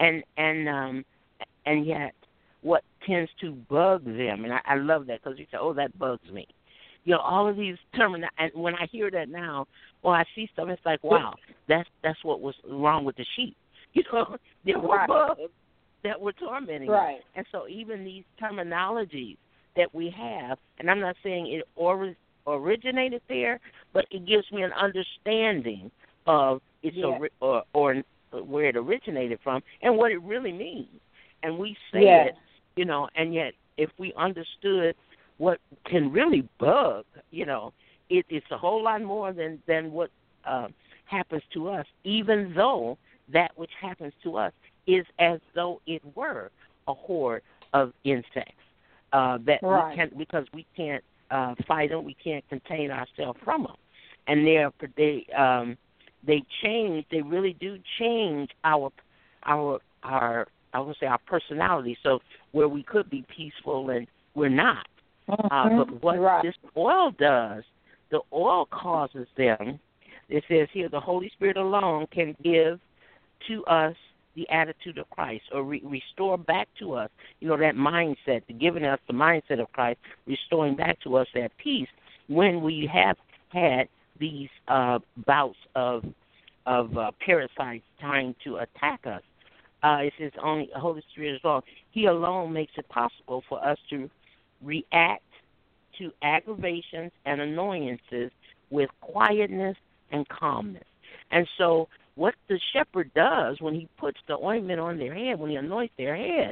[SPEAKER 2] And yet what tends to bug them, and I love that, because you say, that bugs me. All of these terms, and when I hear that now, I see stuff, it's like, wow, that's what was wrong with the sheep. There were bugs that were tormenting them. And so even these terminologies that we have, and I'm not saying it originated there, but it gives me an understanding of its or where it originated from and what it really means. And we say it, and yet if we understood what can really bug, it's a whole lot more than what happens to us, even though that which happens to us is as though it were a horde of insects that we can't, because we can't fight them, we can't contain ourselves from them, and they change. They really do change our I would say our personality. So where we could be peaceful and we're not. But what this oil does, the oil causes them. It says here, the Holy Spirit alone can give to us the attitude of Christ, or restore back to us, that mindset, giving us the mindset of Christ, restoring back to us that peace when we have had these bouts of parasites trying to attack us. It says only the Holy Spirit is all. He alone makes it possible for us to react to aggravations and annoyances with quietness and calmness. And so what the shepherd does when he puts the ointment on their head, when he anoints their head,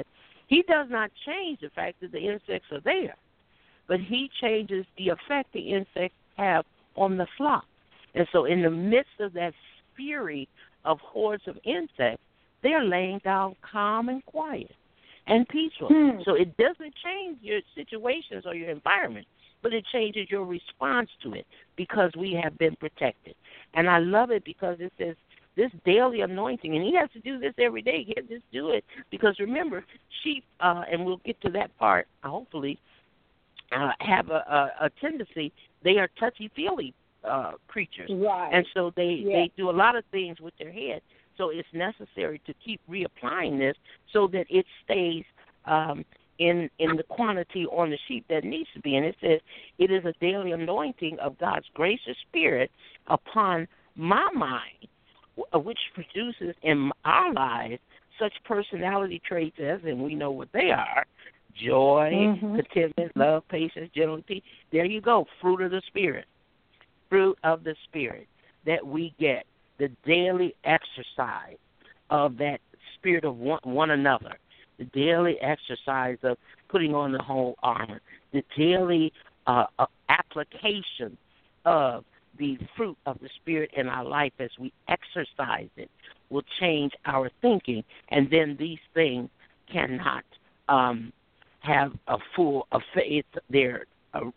[SPEAKER 2] He does not change the fact that the insects are there, but he changes the effect the insects have on the flock. And so in the midst of that fury of hordes of insects, they're laying down calm and quiet and peaceful. So it doesn't change your situations or your environment, but it changes your response to it because we have been protected. And I love it because it says this daily anointing, and he has to do this every day. He has to do it because, remember, sheep, and we'll get to that part, hopefully, have a tendency, they are touchy-feely creatures.
[SPEAKER 5] Right.
[SPEAKER 2] And so they do a lot of things with their head. So it's necessary to keep reapplying this so that it stays in the quantity on the sheep that needs to be. And it says, it is a daily anointing of God's gracious spirit upon my mind, which produces in our lives such personality traits as, and we know what they are, joy, contentment, love, patience, gentleness. There you go, fruit of the Spirit. Fruit of the Spirit that we get, the daily exercise of that spirit of one another, the daily exercise of putting on the whole armor, the daily application of the fruit of the Spirit in our life as we exercise it will change our thinking, and then these things cannot have a full effect, their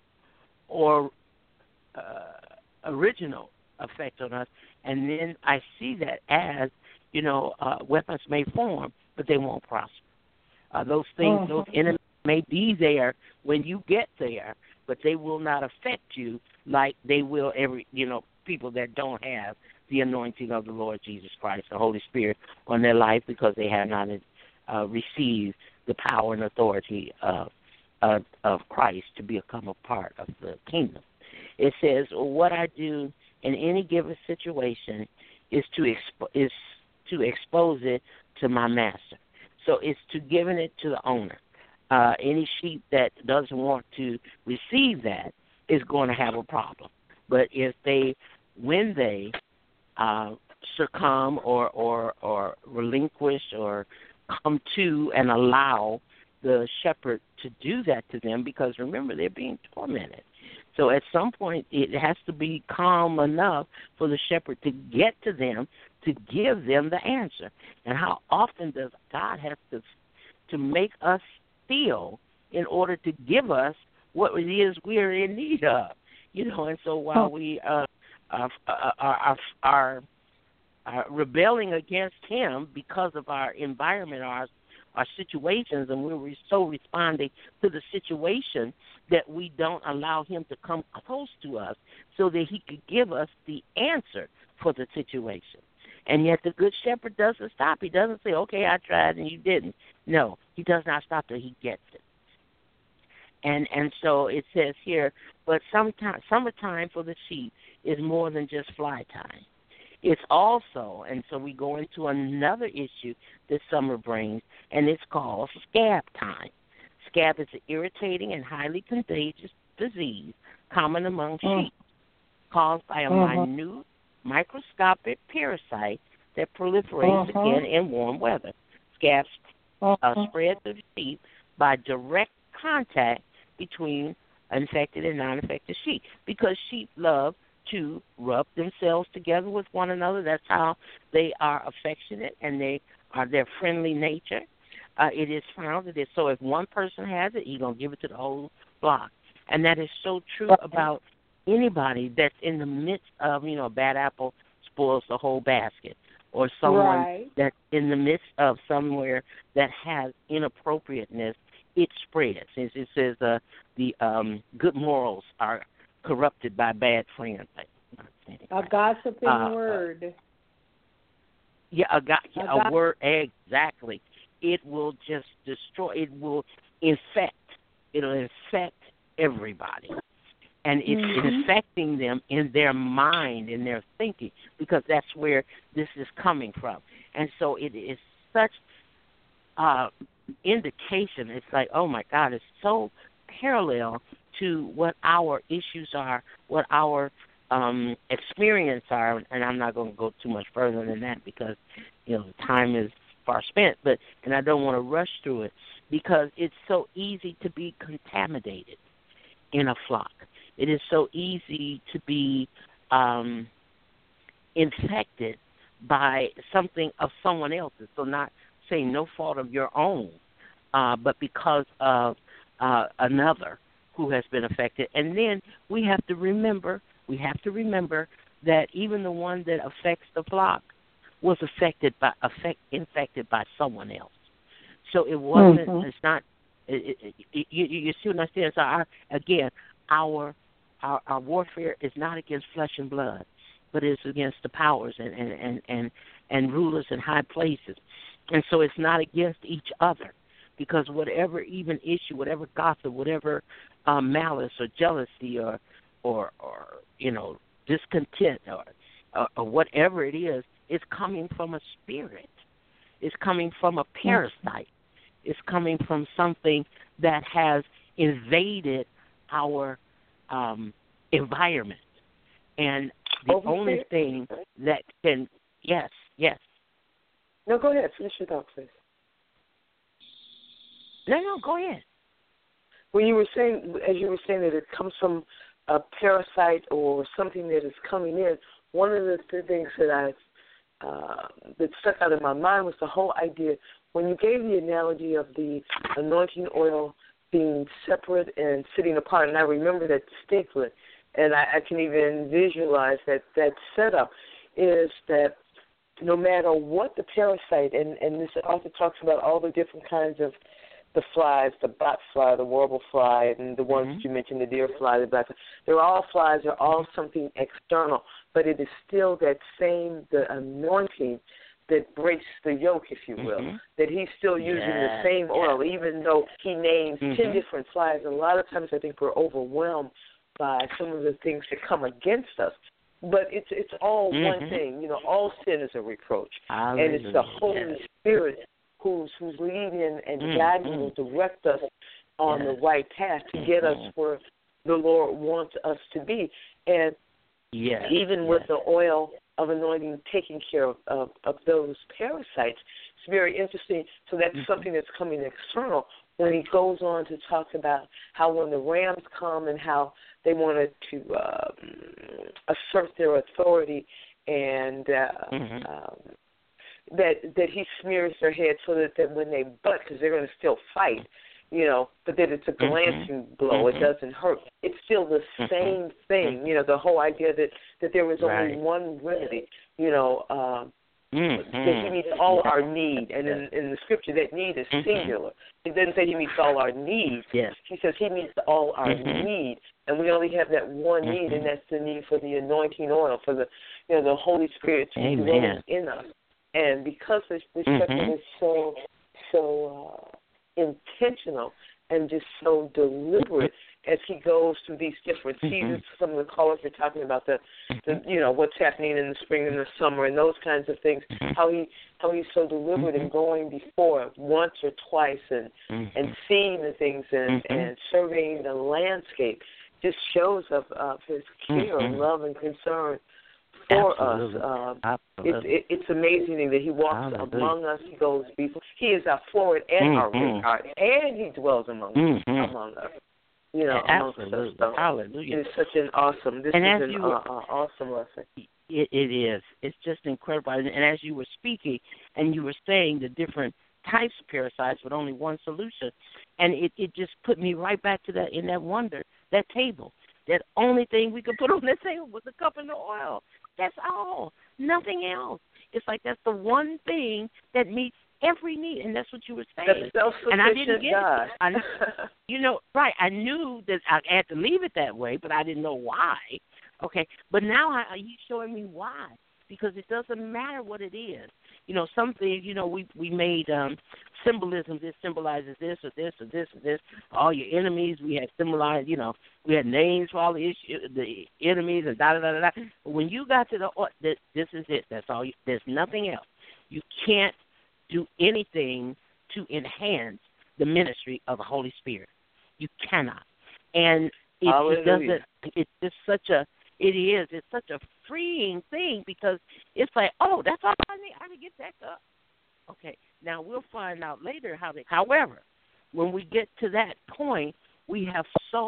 [SPEAKER 2] original effect on us. And then I see that as, weapons may form, but they won't prosper. Those things, those enemies may be there when you get there, but they will not affect you like they will people that don't have the anointing of the Lord Jesus Christ, the Holy Spirit, on their life because they have not received the power and authority of Christ to become a part of the kingdom. It says, what I do in any given situation is to expose it to my master. So it's to giving it to the owner. Any sheep that doesn't want to receive that is going to have a problem. But when they succumb or relinquish or come to and allow the shepherd to do that to them, because remember, they're being tormented. So at some point, it has to be calm enough for the shepherd to get to them, to give them the answer. And how often does God have to make us feel in order to give us what it is we're in need of? And so while we are rebelling against him because of our environment, our situations, and we're so responding to the situation that we don't allow him to come close to us so that he could give us the answer for the situation. And yet the good shepherd doesn't stop. He doesn't say, okay, I tried and you didn't. No, he does not stop till he gets it. And so it says here, but summertime for the sheep is more than just fly time. It's also, and so we go into another issue that summer brings, and it's called scab time. Scab is an irritating and highly contagious disease common among sheep, caused by a minute microscopic parasite that proliferates again in warm weather. Scabs spread to the sheep by direct contact between infected and non-infected sheep, because sheep love to rub themselves together with one another. That's how they are affectionate, and they are their friendly nature. It is found that so if one person has it, he's going to give it to the whole flock. And that is so true about anybody that's in the midst of, a bad apple spoils the whole basket, or someone that's in the midst of somewhere that has inappropriateness, it spreads. It says the good morals are corrupted by bad friends.
[SPEAKER 5] A gossiping word.
[SPEAKER 2] Yeah, a word, exactly. It will just destroy, it will infect. It'll infect everybody. And it's infecting them in their mind, in their thinking, because that's where this is coming from. And so it is such indication. It's like, oh, my God, it's so parallel to what our issues are, what our experience are. And I'm not going to go too much further than that because, the time is far spent, and I don't want to rush through it because it's so easy to be contaminated in a flock. It is so easy to be infected by something of someone else's. So not saying no fault of your own, but because of another who has been affected. And then we have to remember that even the one that affects the flock was infected by someone else. So it wasn't. It's not. You see what I'm saying? So our warfare is not against flesh and blood, but it's against the powers and rulers in high places. And so it's not against each other, because whatever even issue, whatever gossip, whatever malice or jealousy or discontent or whatever it is coming from a spirit. It's coming from a parasite. It's coming from something that has invaded our environment. And the only thing that can, yes.
[SPEAKER 4] No, go ahead. Finish your thought, please.
[SPEAKER 2] No, go ahead.
[SPEAKER 4] When you were saying, as you were saying that it comes from a parasite or something that is coming in, one of the things that that stuck out in my mind was the whole idea when you gave the analogy of the anointing oil being separate and sitting apart, and I remember that distinctly, and I can even visualize that setup is that no matter what the parasite, and this author talks about all the different kinds of the flies, the bot fly, the warble fly, and the ones that you mentioned, the deer fly, the black fly. They're all flies. They're all something external, but it is still that same, the anointing that breaks the yoke, if you will, that he's still using the same oil, even though he names 10 different flies. And a lot of times I think we're overwhelmed by some of the things that come against us. But it's all one thing. You know, all sin is a reproach. Hallelujah. And it's the Holy Spirit who's leading and guiding and direct us on the right path to get us where the Lord wants us to be. And even with the oil of anointing taking care of those parasites, it's very interesting. So that's something that's coming external. When he goes on to talk about how when the rams come and how they wanted to assert their authority and that he smears their head so that when they butt, because they're going to still fight, you know, but that it's a glancing blow. It doesn't hurt. It's still the same thing. You know, the whole idea that there was only one remedy, you know, that he meets all our need. And in the scripture, that need is singular. It doesn't say he meets all our needs. He says he meets all our need. And we only have that one need, and that's the need for the anointing oil, for the Holy Spirit to dwell in us. And because this section is so intentional and just so deliberate as he goes through these different seasons, some of the callers are talking about the what's happening in the spring and the summer and those kinds of things. How he's so deliberate in going before once or twice and seeing the things and surveying the landscape just shows of his care, love, and concern for us. It's amazing that he walks among us. He goes before. He is our forward and our rear, and he dwells among us. You know, amongst us. So hallelujah! It's such an awesome. This is an awesome lesson.
[SPEAKER 2] It is. It's just incredible. And as you were speaking, and you were saying the different types of parasites, but only one solution, and it just put me right back to that in that wonder, that table. That only thing we could put on that table was the cup and the oil. That's all. Nothing else. It's like that's the one thing that meets every need, and that's what you were saying.
[SPEAKER 4] That's self-sufficient
[SPEAKER 2] and I didn't get
[SPEAKER 4] God.
[SPEAKER 2] It. Right. I knew that I had to leave it that way, but I didn't know why. Okay. But now he's showing me why. Because it doesn't matter what it is. You know, some things, we made symbolism. This symbolizes this or this or this or this. All your enemies, we had symbolized, we had names for all the enemies and da-da-da-da-da. But when you got to this is it. That's all. There's nothing else. You can't do anything to enhance the ministry of the Holy Spirit. You cannot. And it doesn't, it's just such a, it's such a freeing thing because it's like, oh, that's all I need. I can get that cup. Okay, now we'll find out later how they. However, when we get to that point, we have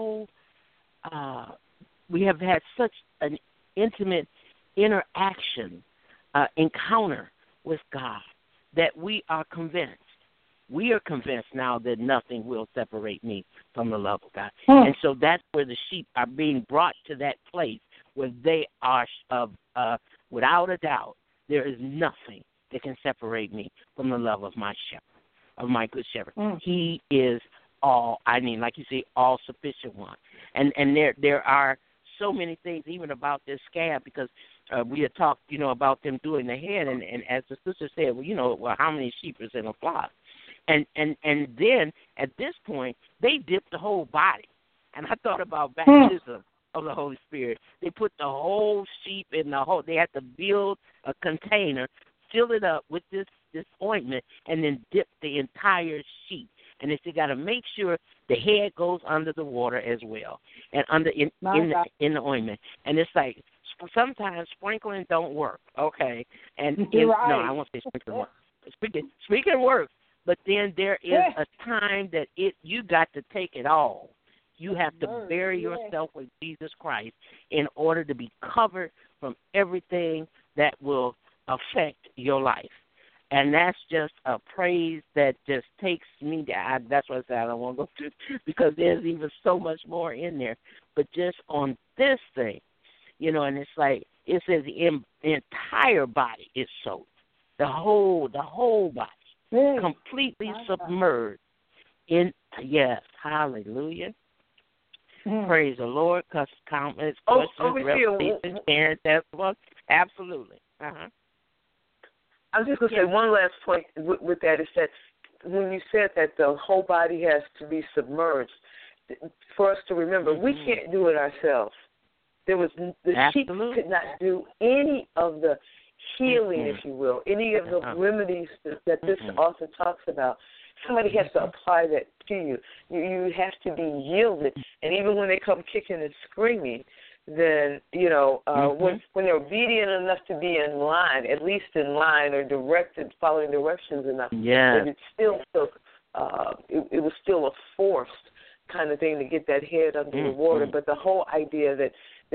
[SPEAKER 2] we have had such an intimate interaction, encounter with God that we are convinced. We are convinced now that nothing will separate me from the love of God. And so that's where the sheep are being brought to that place where they are, without a doubt, there is nothing that can separate me from the love of my shepherd, of my good shepherd. He is all, like you say, all sufficient one. And there are so many things even about this scab, because we had talked, about them doing the head, and as the sister said, how many sheep is in a flock? And then at this point, they dipped the whole body. And I thought about baptism of the Holy Spirit. They put the whole sheep in the whole. They had to build a container, fill it up with this ointment, and then dip the entire sheep. And they got to make sure the head goes under the water as well, and in the ointment. And it's like sometimes sprinkling don't work. Okay, and no, I won't say sprinkling work. Speaking works. But then there is a time that you got to take it all. You have to bury yourself with Jesus Christ in order to be covered from everything that will affect your life. And that's just a praise that just takes me down. That's what I said I don't want to go through, because there's even so much more in there. But just on this thing, and it's like it says the entire body is soaked. The whole body. Completely submerged in, yes, hallelujah. Praise the Lord, countless questions, revelations, parents, testimonies, absolutely.
[SPEAKER 4] I was just going to say one last point with that is that when you said that the whole body has to be submerged, for us to remember, we can't do it ourselves. The sheep could not do any of the healing, if you will, any of the remedies that this author talks about. Somebody has to apply that to you. You have to be yielded. And even when they come kicking and screaming, then, when they're obedient enough to be in line, at least in line or directed, following directions enough, but it still took, it was still a forced kind of thing to get that head under the water. But the whole idea that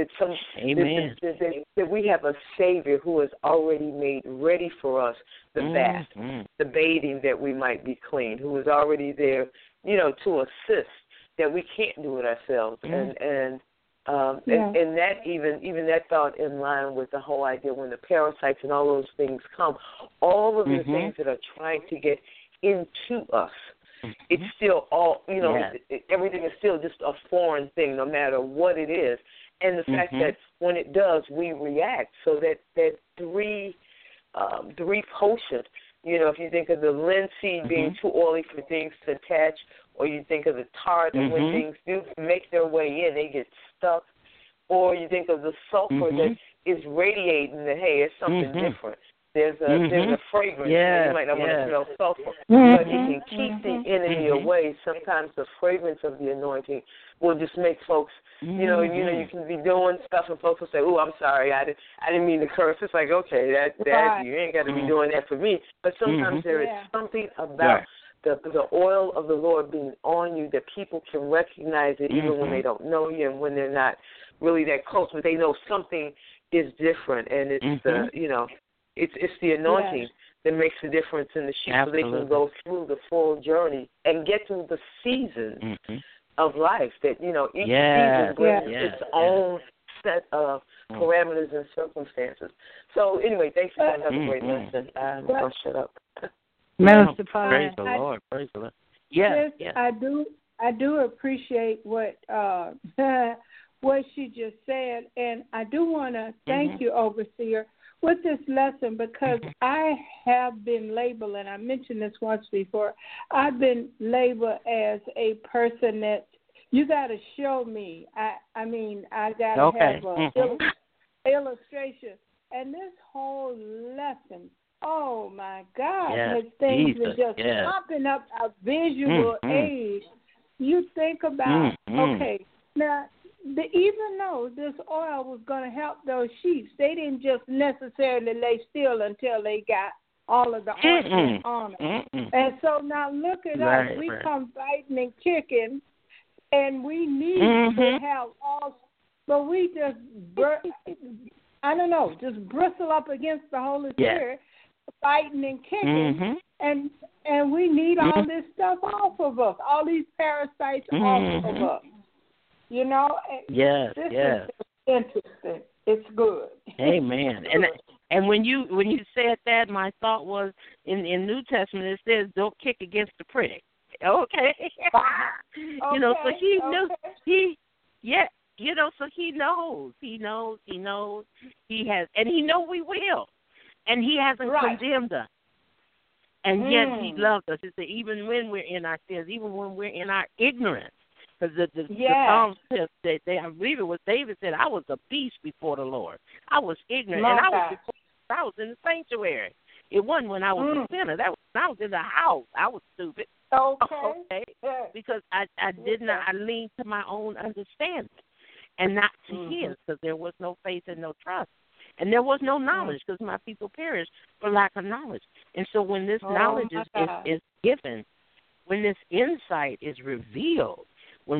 [SPEAKER 4] we have a Savior who has already made ready for us the bath, the bathing that we might be clean, who is already there, to assist, that we can't do it ourselves. And that even that thought in line with the whole idea when the parasites and all those things come, all of the things that are trying to get into us, it's still all, everything is still just a foreign thing, no matter what it is. And the fact that when it does, we react. So that three potion, if you think of the linseed being too oily for things to attach, or you think of the tart, and when things do make their way in, they get stuck. Or you think of the sulfur that is radiating that, hey, it's something different. There's a fragrance. You might not want to smell sulfur, but it can keep the enemy away. Sometimes the fragrance of the anointing will just make folks, you can be doing stuff and folks will say, "Oh, I'm sorry, I didn't mean to curse." It's like, okay, that you ain't got to be doing that for me. But sometimes there is something about the oil of the Lord being on you that people can recognize it even when they don't know you and when they're not really that close, but they know something is different, and it's it's the anointing that makes the difference in the sheep, so they can go through the full journey and get through the seasons of life. That each season brings its own set of parameters and circumstances. So anyway, thanks for another great lesson. I'm going to shut up.
[SPEAKER 3] Minister
[SPEAKER 2] Praise the Lord. Praise the Lord. Yes.
[SPEAKER 5] I do appreciate what she just said, and I do want to thank you, Overseer, with this lesson, because I have been labeled, and I mentioned this once before, I've been labeled as a person that you got to show me. I mean, I got to have an illustration. And this whole lesson, oh, my God, has things that just popping up a visual aid. You think about, okay, now, even though this oil was going to help those sheep, they didn't just necessarily lay still until they got all of the art and honor.
[SPEAKER 2] Mm-mm.
[SPEAKER 5] And so now look at
[SPEAKER 2] Right,
[SPEAKER 5] us. We
[SPEAKER 2] right.
[SPEAKER 5] come fighting and kicking, and we need to have all, but we just, just bristle up against the Holy Spirit, fighting and kicking, and we need all this stuff off of us, all these parasites off of us. You know?
[SPEAKER 2] Yes,
[SPEAKER 5] this
[SPEAKER 2] yes.
[SPEAKER 5] is interesting. It's good.
[SPEAKER 2] Amen. And when you said that, my thought was in New Testament it says don't kick against the prick. Okay. You know, so he knew so he knows. He has, and he know we will. And he hasn't condemned us. And yet he loved us. He said even when we're in our sins, even when we're in our ignorance. Because the Psalms says I believe it was David said, I was a beast before the Lord. I was ignorant, and I was in the sanctuary. It wasn't when I was a sinner. That was when I was in the house. I was stupid. Okay. Because I did not. I leaned to my own understanding, and not to his, because there was no faith and no trust, and there was no knowledge, because my people perished for lack of knowledge. And so when this knowledge is given, when this insight is revealed, when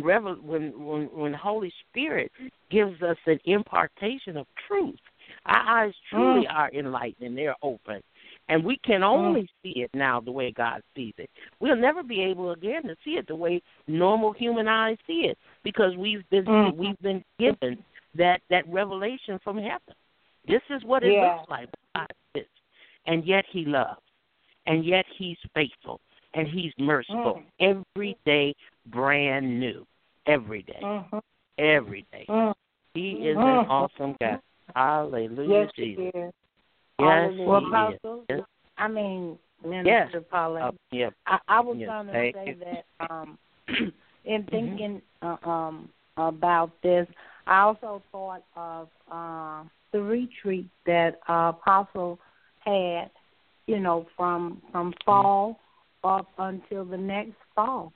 [SPEAKER 2] Holy Spirit gives us an impartation of truth, our eyes truly are enlightened and they're open. And we can only see it now the way God sees it. We'll never be able again to see it the way normal human eyes see it, because we've been given that revelation from heaven. This is what it looks like. God is. And yet he loves. And yet he's faithful. And he's merciful. Every day brand new. Every day. Every day. He is an awesome God. Hallelujah, Jesus. Yes,
[SPEAKER 3] well,
[SPEAKER 2] he
[SPEAKER 3] Apostle,
[SPEAKER 2] is.
[SPEAKER 3] I mean, Minister Paulette, I was going to say that in thinking about this, I also thought of the retreat that Apostle had, you know, from fall up until the next fall,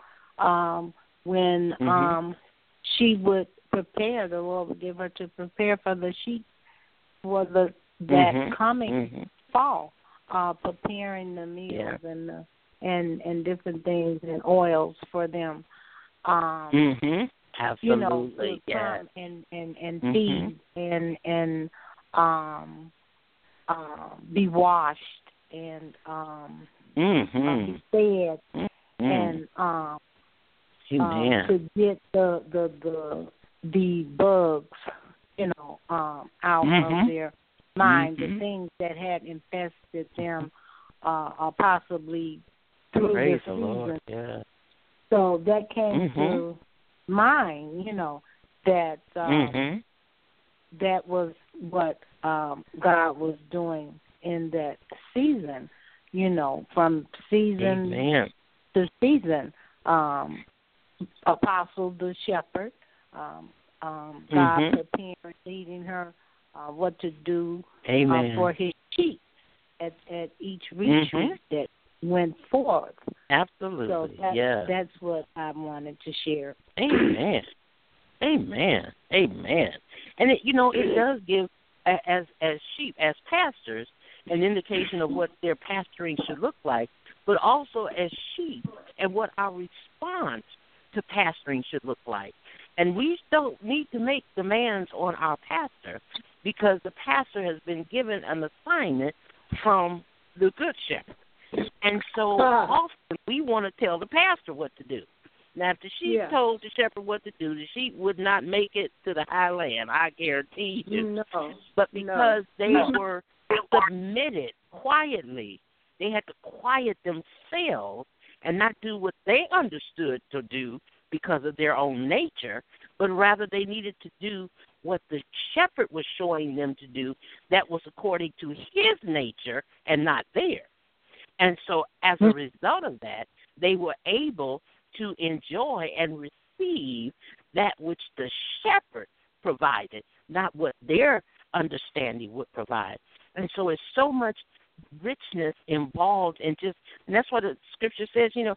[SPEAKER 3] when she would prepare, the Lord would give her to prepare for the sheep for that coming fall, preparing the meals and different things and oils for them.
[SPEAKER 2] Absolutely,
[SPEAKER 3] you know, to come and feed and be washed and be fed and to get the bugs, you know, out of their mind, the things that had infested them, possibly through this season.
[SPEAKER 2] Lord. Yeah.
[SPEAKER 3] So that came to mind, you know, that that was what God was doing in that season, you know, from season to season. Apostle the shepherd, God preparing, leading her what to do for his sheep at each retreat that went forth.
[SPEAKER 2] Absolutely.
[SPEAKER 3] So that's what I wanted to share.
[SPEAKER 2] Amen. Amen. Amen. And it, you know, it does give as sheep, as pastors, an indication of what their pastoring should look like, but also as sheep and what our response to pastoring should look like. And we don't need to make demands on our pastor, because the pastor has been given an assignment from the good shepherd. And so often we want to tell the pastor what to do. Now, if the sheep told the shepherd what to do, the sheep would not make it to the high land, I guarantee you.
[SPEAKER 5] No.
[SPEAKER 2] But because they were submitted quietly, they had to quiet themselves and not do what they understood to do because of their own nature, but rather they needed to do what the shepherd was showing them to do that was according to his nature and not theirs. And so as a result of that, they were able to enjoy and receive that which the shepherd provided, not what their understanding would provide. And so it's so much richness involved in and that's what the scripture says, you know,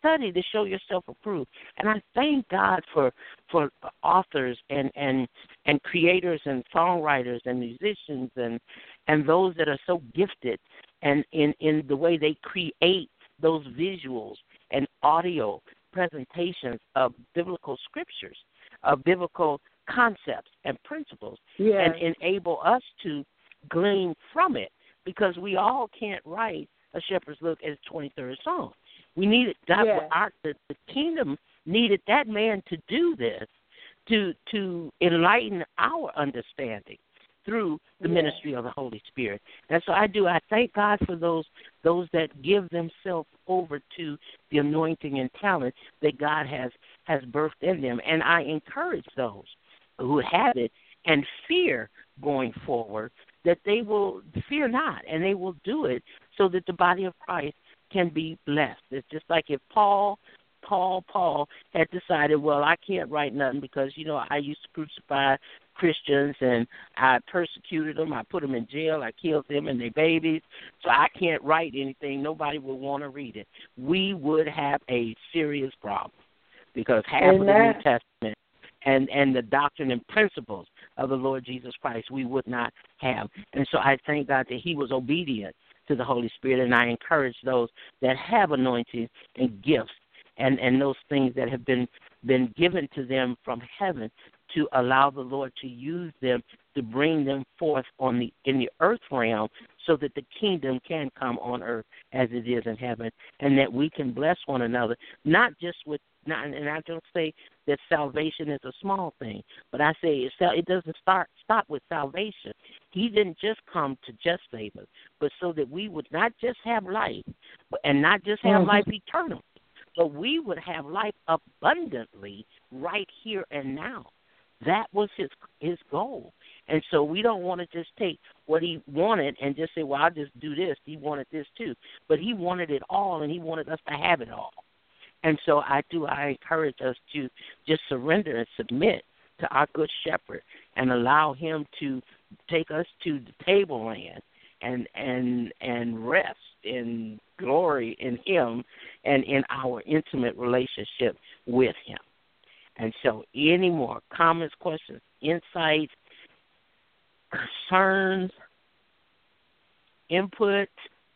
[SPEAKER 2] study to show yourself approved. And I thank God for authors and creators and songwriters and musicians and those that are so gifted and in the way they create those visuals and audio presentations of biblical scriptures, of biblical concepts and principles, and enable us to glean from it, because we all can't write A Shepherd's Look as 23rd Psalm. We needed the kingdom needed that man to do this, to enlighten our understanding through the ministry of the Holy Spirit. And so I thank God for those that give themselves over to the anointing and talent that God has birthed in them. And I encourage those who have it and fear going forward that they will fear not, and they will do it so that the body of Christ can be blessed. It's just like if Paul had decided, well, I can't write nothing because, I used to crucify Christians and I persecuted them. I put them in jail. I killed them and their babies. So I can't write anything. Nobody would want to read it. We would have a serious problem, because half of the New Testament and the doctrine and principles of the Lord Jesus Christ we would not have. And so I thank God that he was obedient to the Holy Spirit, and I encourage those that have anointings and gifts and those things that have been given to them from heaven to allow the Lord to use them to bring them forth in the earth realm, so that the kingdom can come on earth as it is in heaven, and that we can bless one another, and I don't say that salvation is a small thing, but I say it doesn't stop with salvation. He didn't just come to just save us, but so that we would not just have life, and not just have life eternally, but we would have life abundantly right here and now. That was his goal. And so we don't want to just take what he wanted and just say, well, I'll just do this. He wanted this too. But he wanted it all, and he wanted us to have it all. And so I encourage us to just surrender and submit to our good shepherd and allow him to take us to the tableland and rest in glory in him and in our intimate relationship with him. And so any more comments, questions, insights, concerns, input?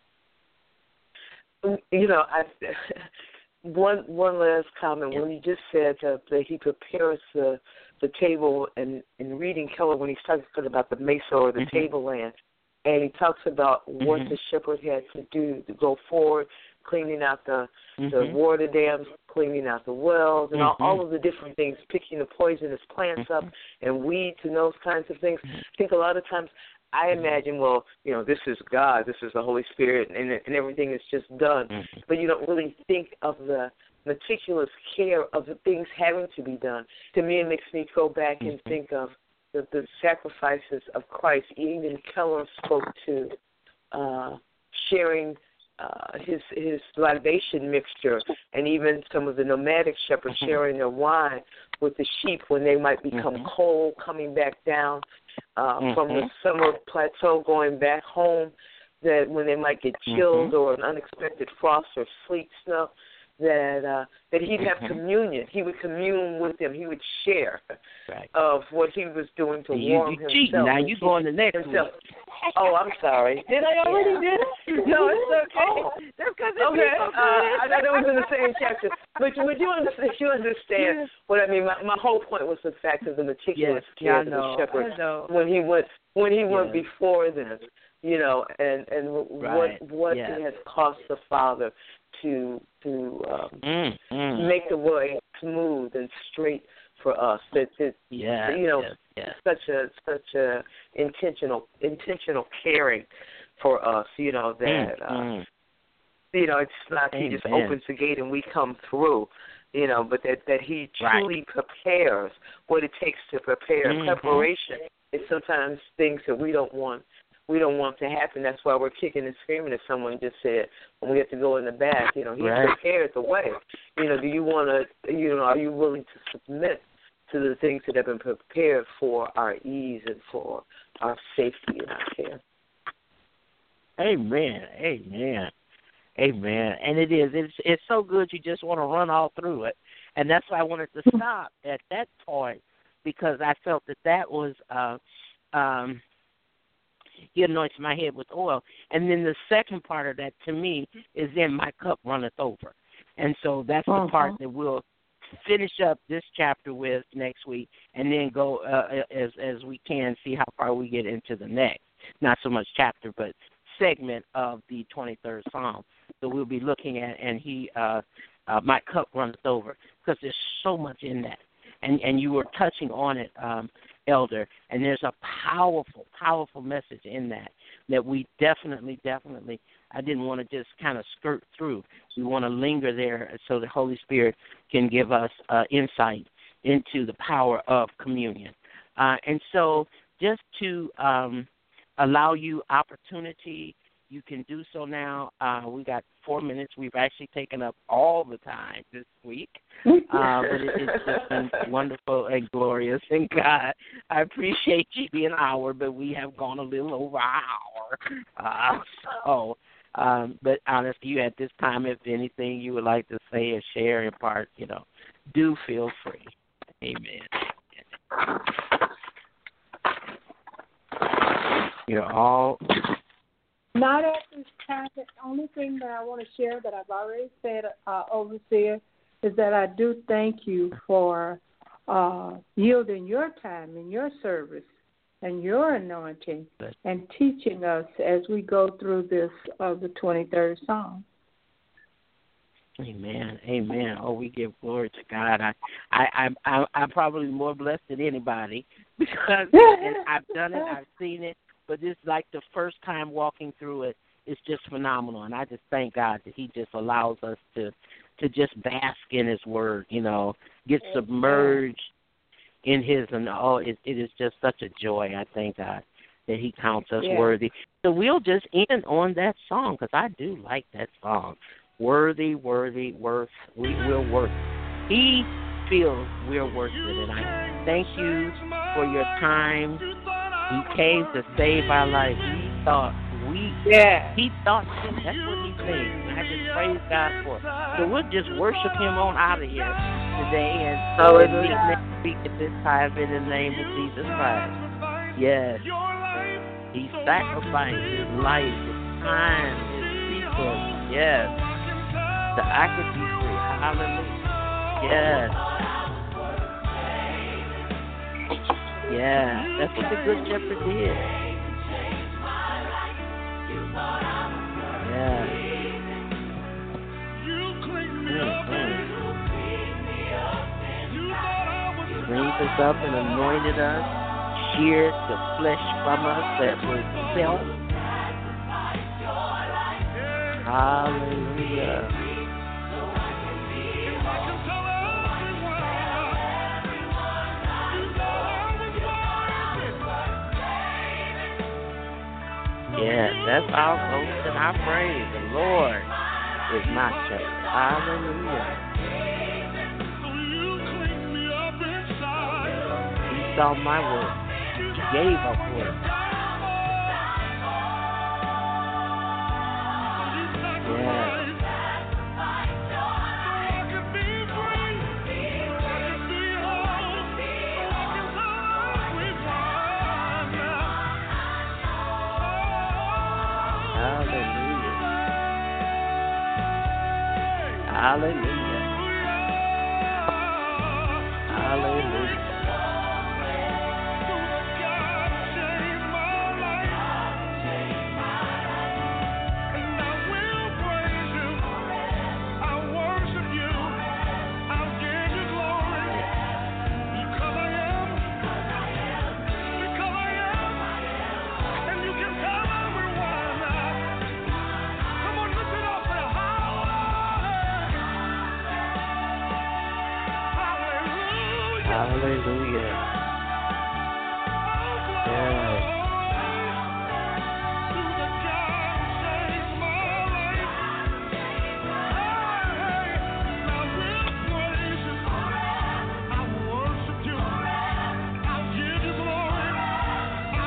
[SPEAKER 4] One last comment. When you just said that he prepares the table, and in reading Keller, when he starts talking about the mesa or the tableland, and he talks about what the shepherd had to do to go forward, cleaning out the water dams, cleaning out the wells, and all of the different things, picking the poisonous plants up and weeds and those kinds of things. I think a lot of times I imagine, well, this is God, this is the Holy Spirit, and everything is just done. But you don't really think of the meticulous care of the things having to be done. To me, it makes me go back and think of the sacrifices of Christ. Even Keller spoke to sharing his libation mixture, and even some of the nomadic shepherds sharing their wine with the sheep when they might become cold, coming back down from the summer plateau, going back home, that when they might get chilled or an unexpected frost or sleet, snow, that he'd have communion. He would commune with them. He would share of what he was doing to warm himself.
[SPEAKER 2] Cheating. Now you going the next week.
[SPEAKER 4] Oh, I'm sorry. Did I already do it? No, it's okay.
[SPEAKER 2] That's because
[SPEAKER 4] I thought it was in the same chapter. But you understand what I mean. My whole point was the fact of the meticulous care of the shepherd when he went before them, and what it has cost the Father to make the way smooth and straight for us. Such a intentional caring for us. That it's not he just opens the gate and we come through. But that he truly prepares what it takes to prepare. Preparation is sometimes things that we don't want to happen. That's why we're kicking and screaming, as someone just said, when we have to go in the bath. He prepared the way. Do you want to, are you willing to submit to the things that have been prepared for our ease and for our safety and our care?
[SPEAKER 2] Amen. Amen. Amen. And it is. It's so good you just want to run all through it. And that's why I wanted to stop at that point, because I felt that was he anoints my head with oil. And then the second part of that to me is then my cup runneth over. And so that's the part that we'll finish up this chapter with next week, and then go as we can, see how far we get into the next. Not so much chapter, but segment of the 23rd Psalm. So we'll be looking at, and my cup runneth over, because there's so much in that. And you were touching on it, Elder, and there's a powerful, powerful message in that we definitely, I didn't want to just kind of skirt through. We want to linger there so the Holy Spirit can give us insight into the power of communion. And so just to allow you opportunity, you can do so now. We got 4 minutes. We've actually taken up all the time this week. But it's just been wonderful and glorious. And God, I appreciate you being an hour, but we have gone a little over an hour. But honestly, you at this time, if anything you would like to say or share in part, do feel free. Amen. You're all...
[SPEAKER 5] Not at this time. The only thing that I want to share that I've already said, Overseer, is that I do thank you for yielding your time and your service and your anointing and teaching us as we go through this the 23rd Psalm.
[SPEAKER 2] Amen. Amen. Oh, we give glory to God. I'm probably more blessed than anybody, because I've done it, I've seen it. But this is like the first time walking through it. It's just phenomenal, and I just thank God that He just allows us to just bask in His Word, get submerged in His, and it is just such a joy. I thank God that He counts us worthy. So we'll just end on that song, because I do like that song. Worthy, worthy, worth. We're worth. He feels we're worth it, and I thank you for your time. He came to save our life. He thought that's what he thinks. I just praise God for it. So we'll just worship Him on out of here today, and so meet next week at this time in the name of Jesus Christ. Yes. He sacrificed His life, His time, His resources. Yes. So I could be free. Hallelujah. Yes. Yeah, that's what the Good Shepherd did. Yeah. He cleaned us up and anointed us, sheared the flesh from us that was self. Hallelujah. Yes, that's our boast and our praise. The Lord is my shepherd. Hallelujah. He saw my work. He gave up work. Yes. Hallelujah. Hallelujah. Hallelujah. Yes.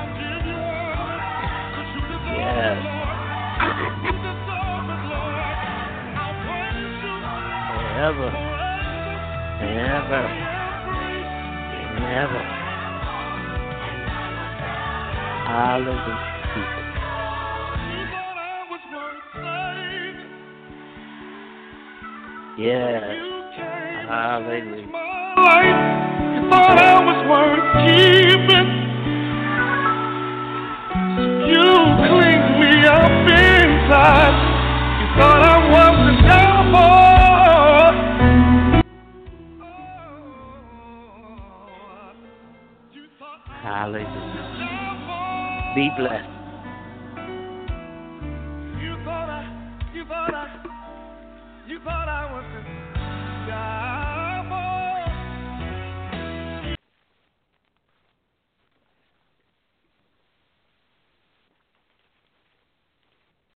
[SPEAKER 2] Yes. Never. Never. Never. Hallelujah. Yes. Hallelujah.
[SPEAKER 6] You thought I was worth keeping. You cleaned me up inside. You thought I was the devil.
[SPEAKER 2] Hallelujah. Be blessed.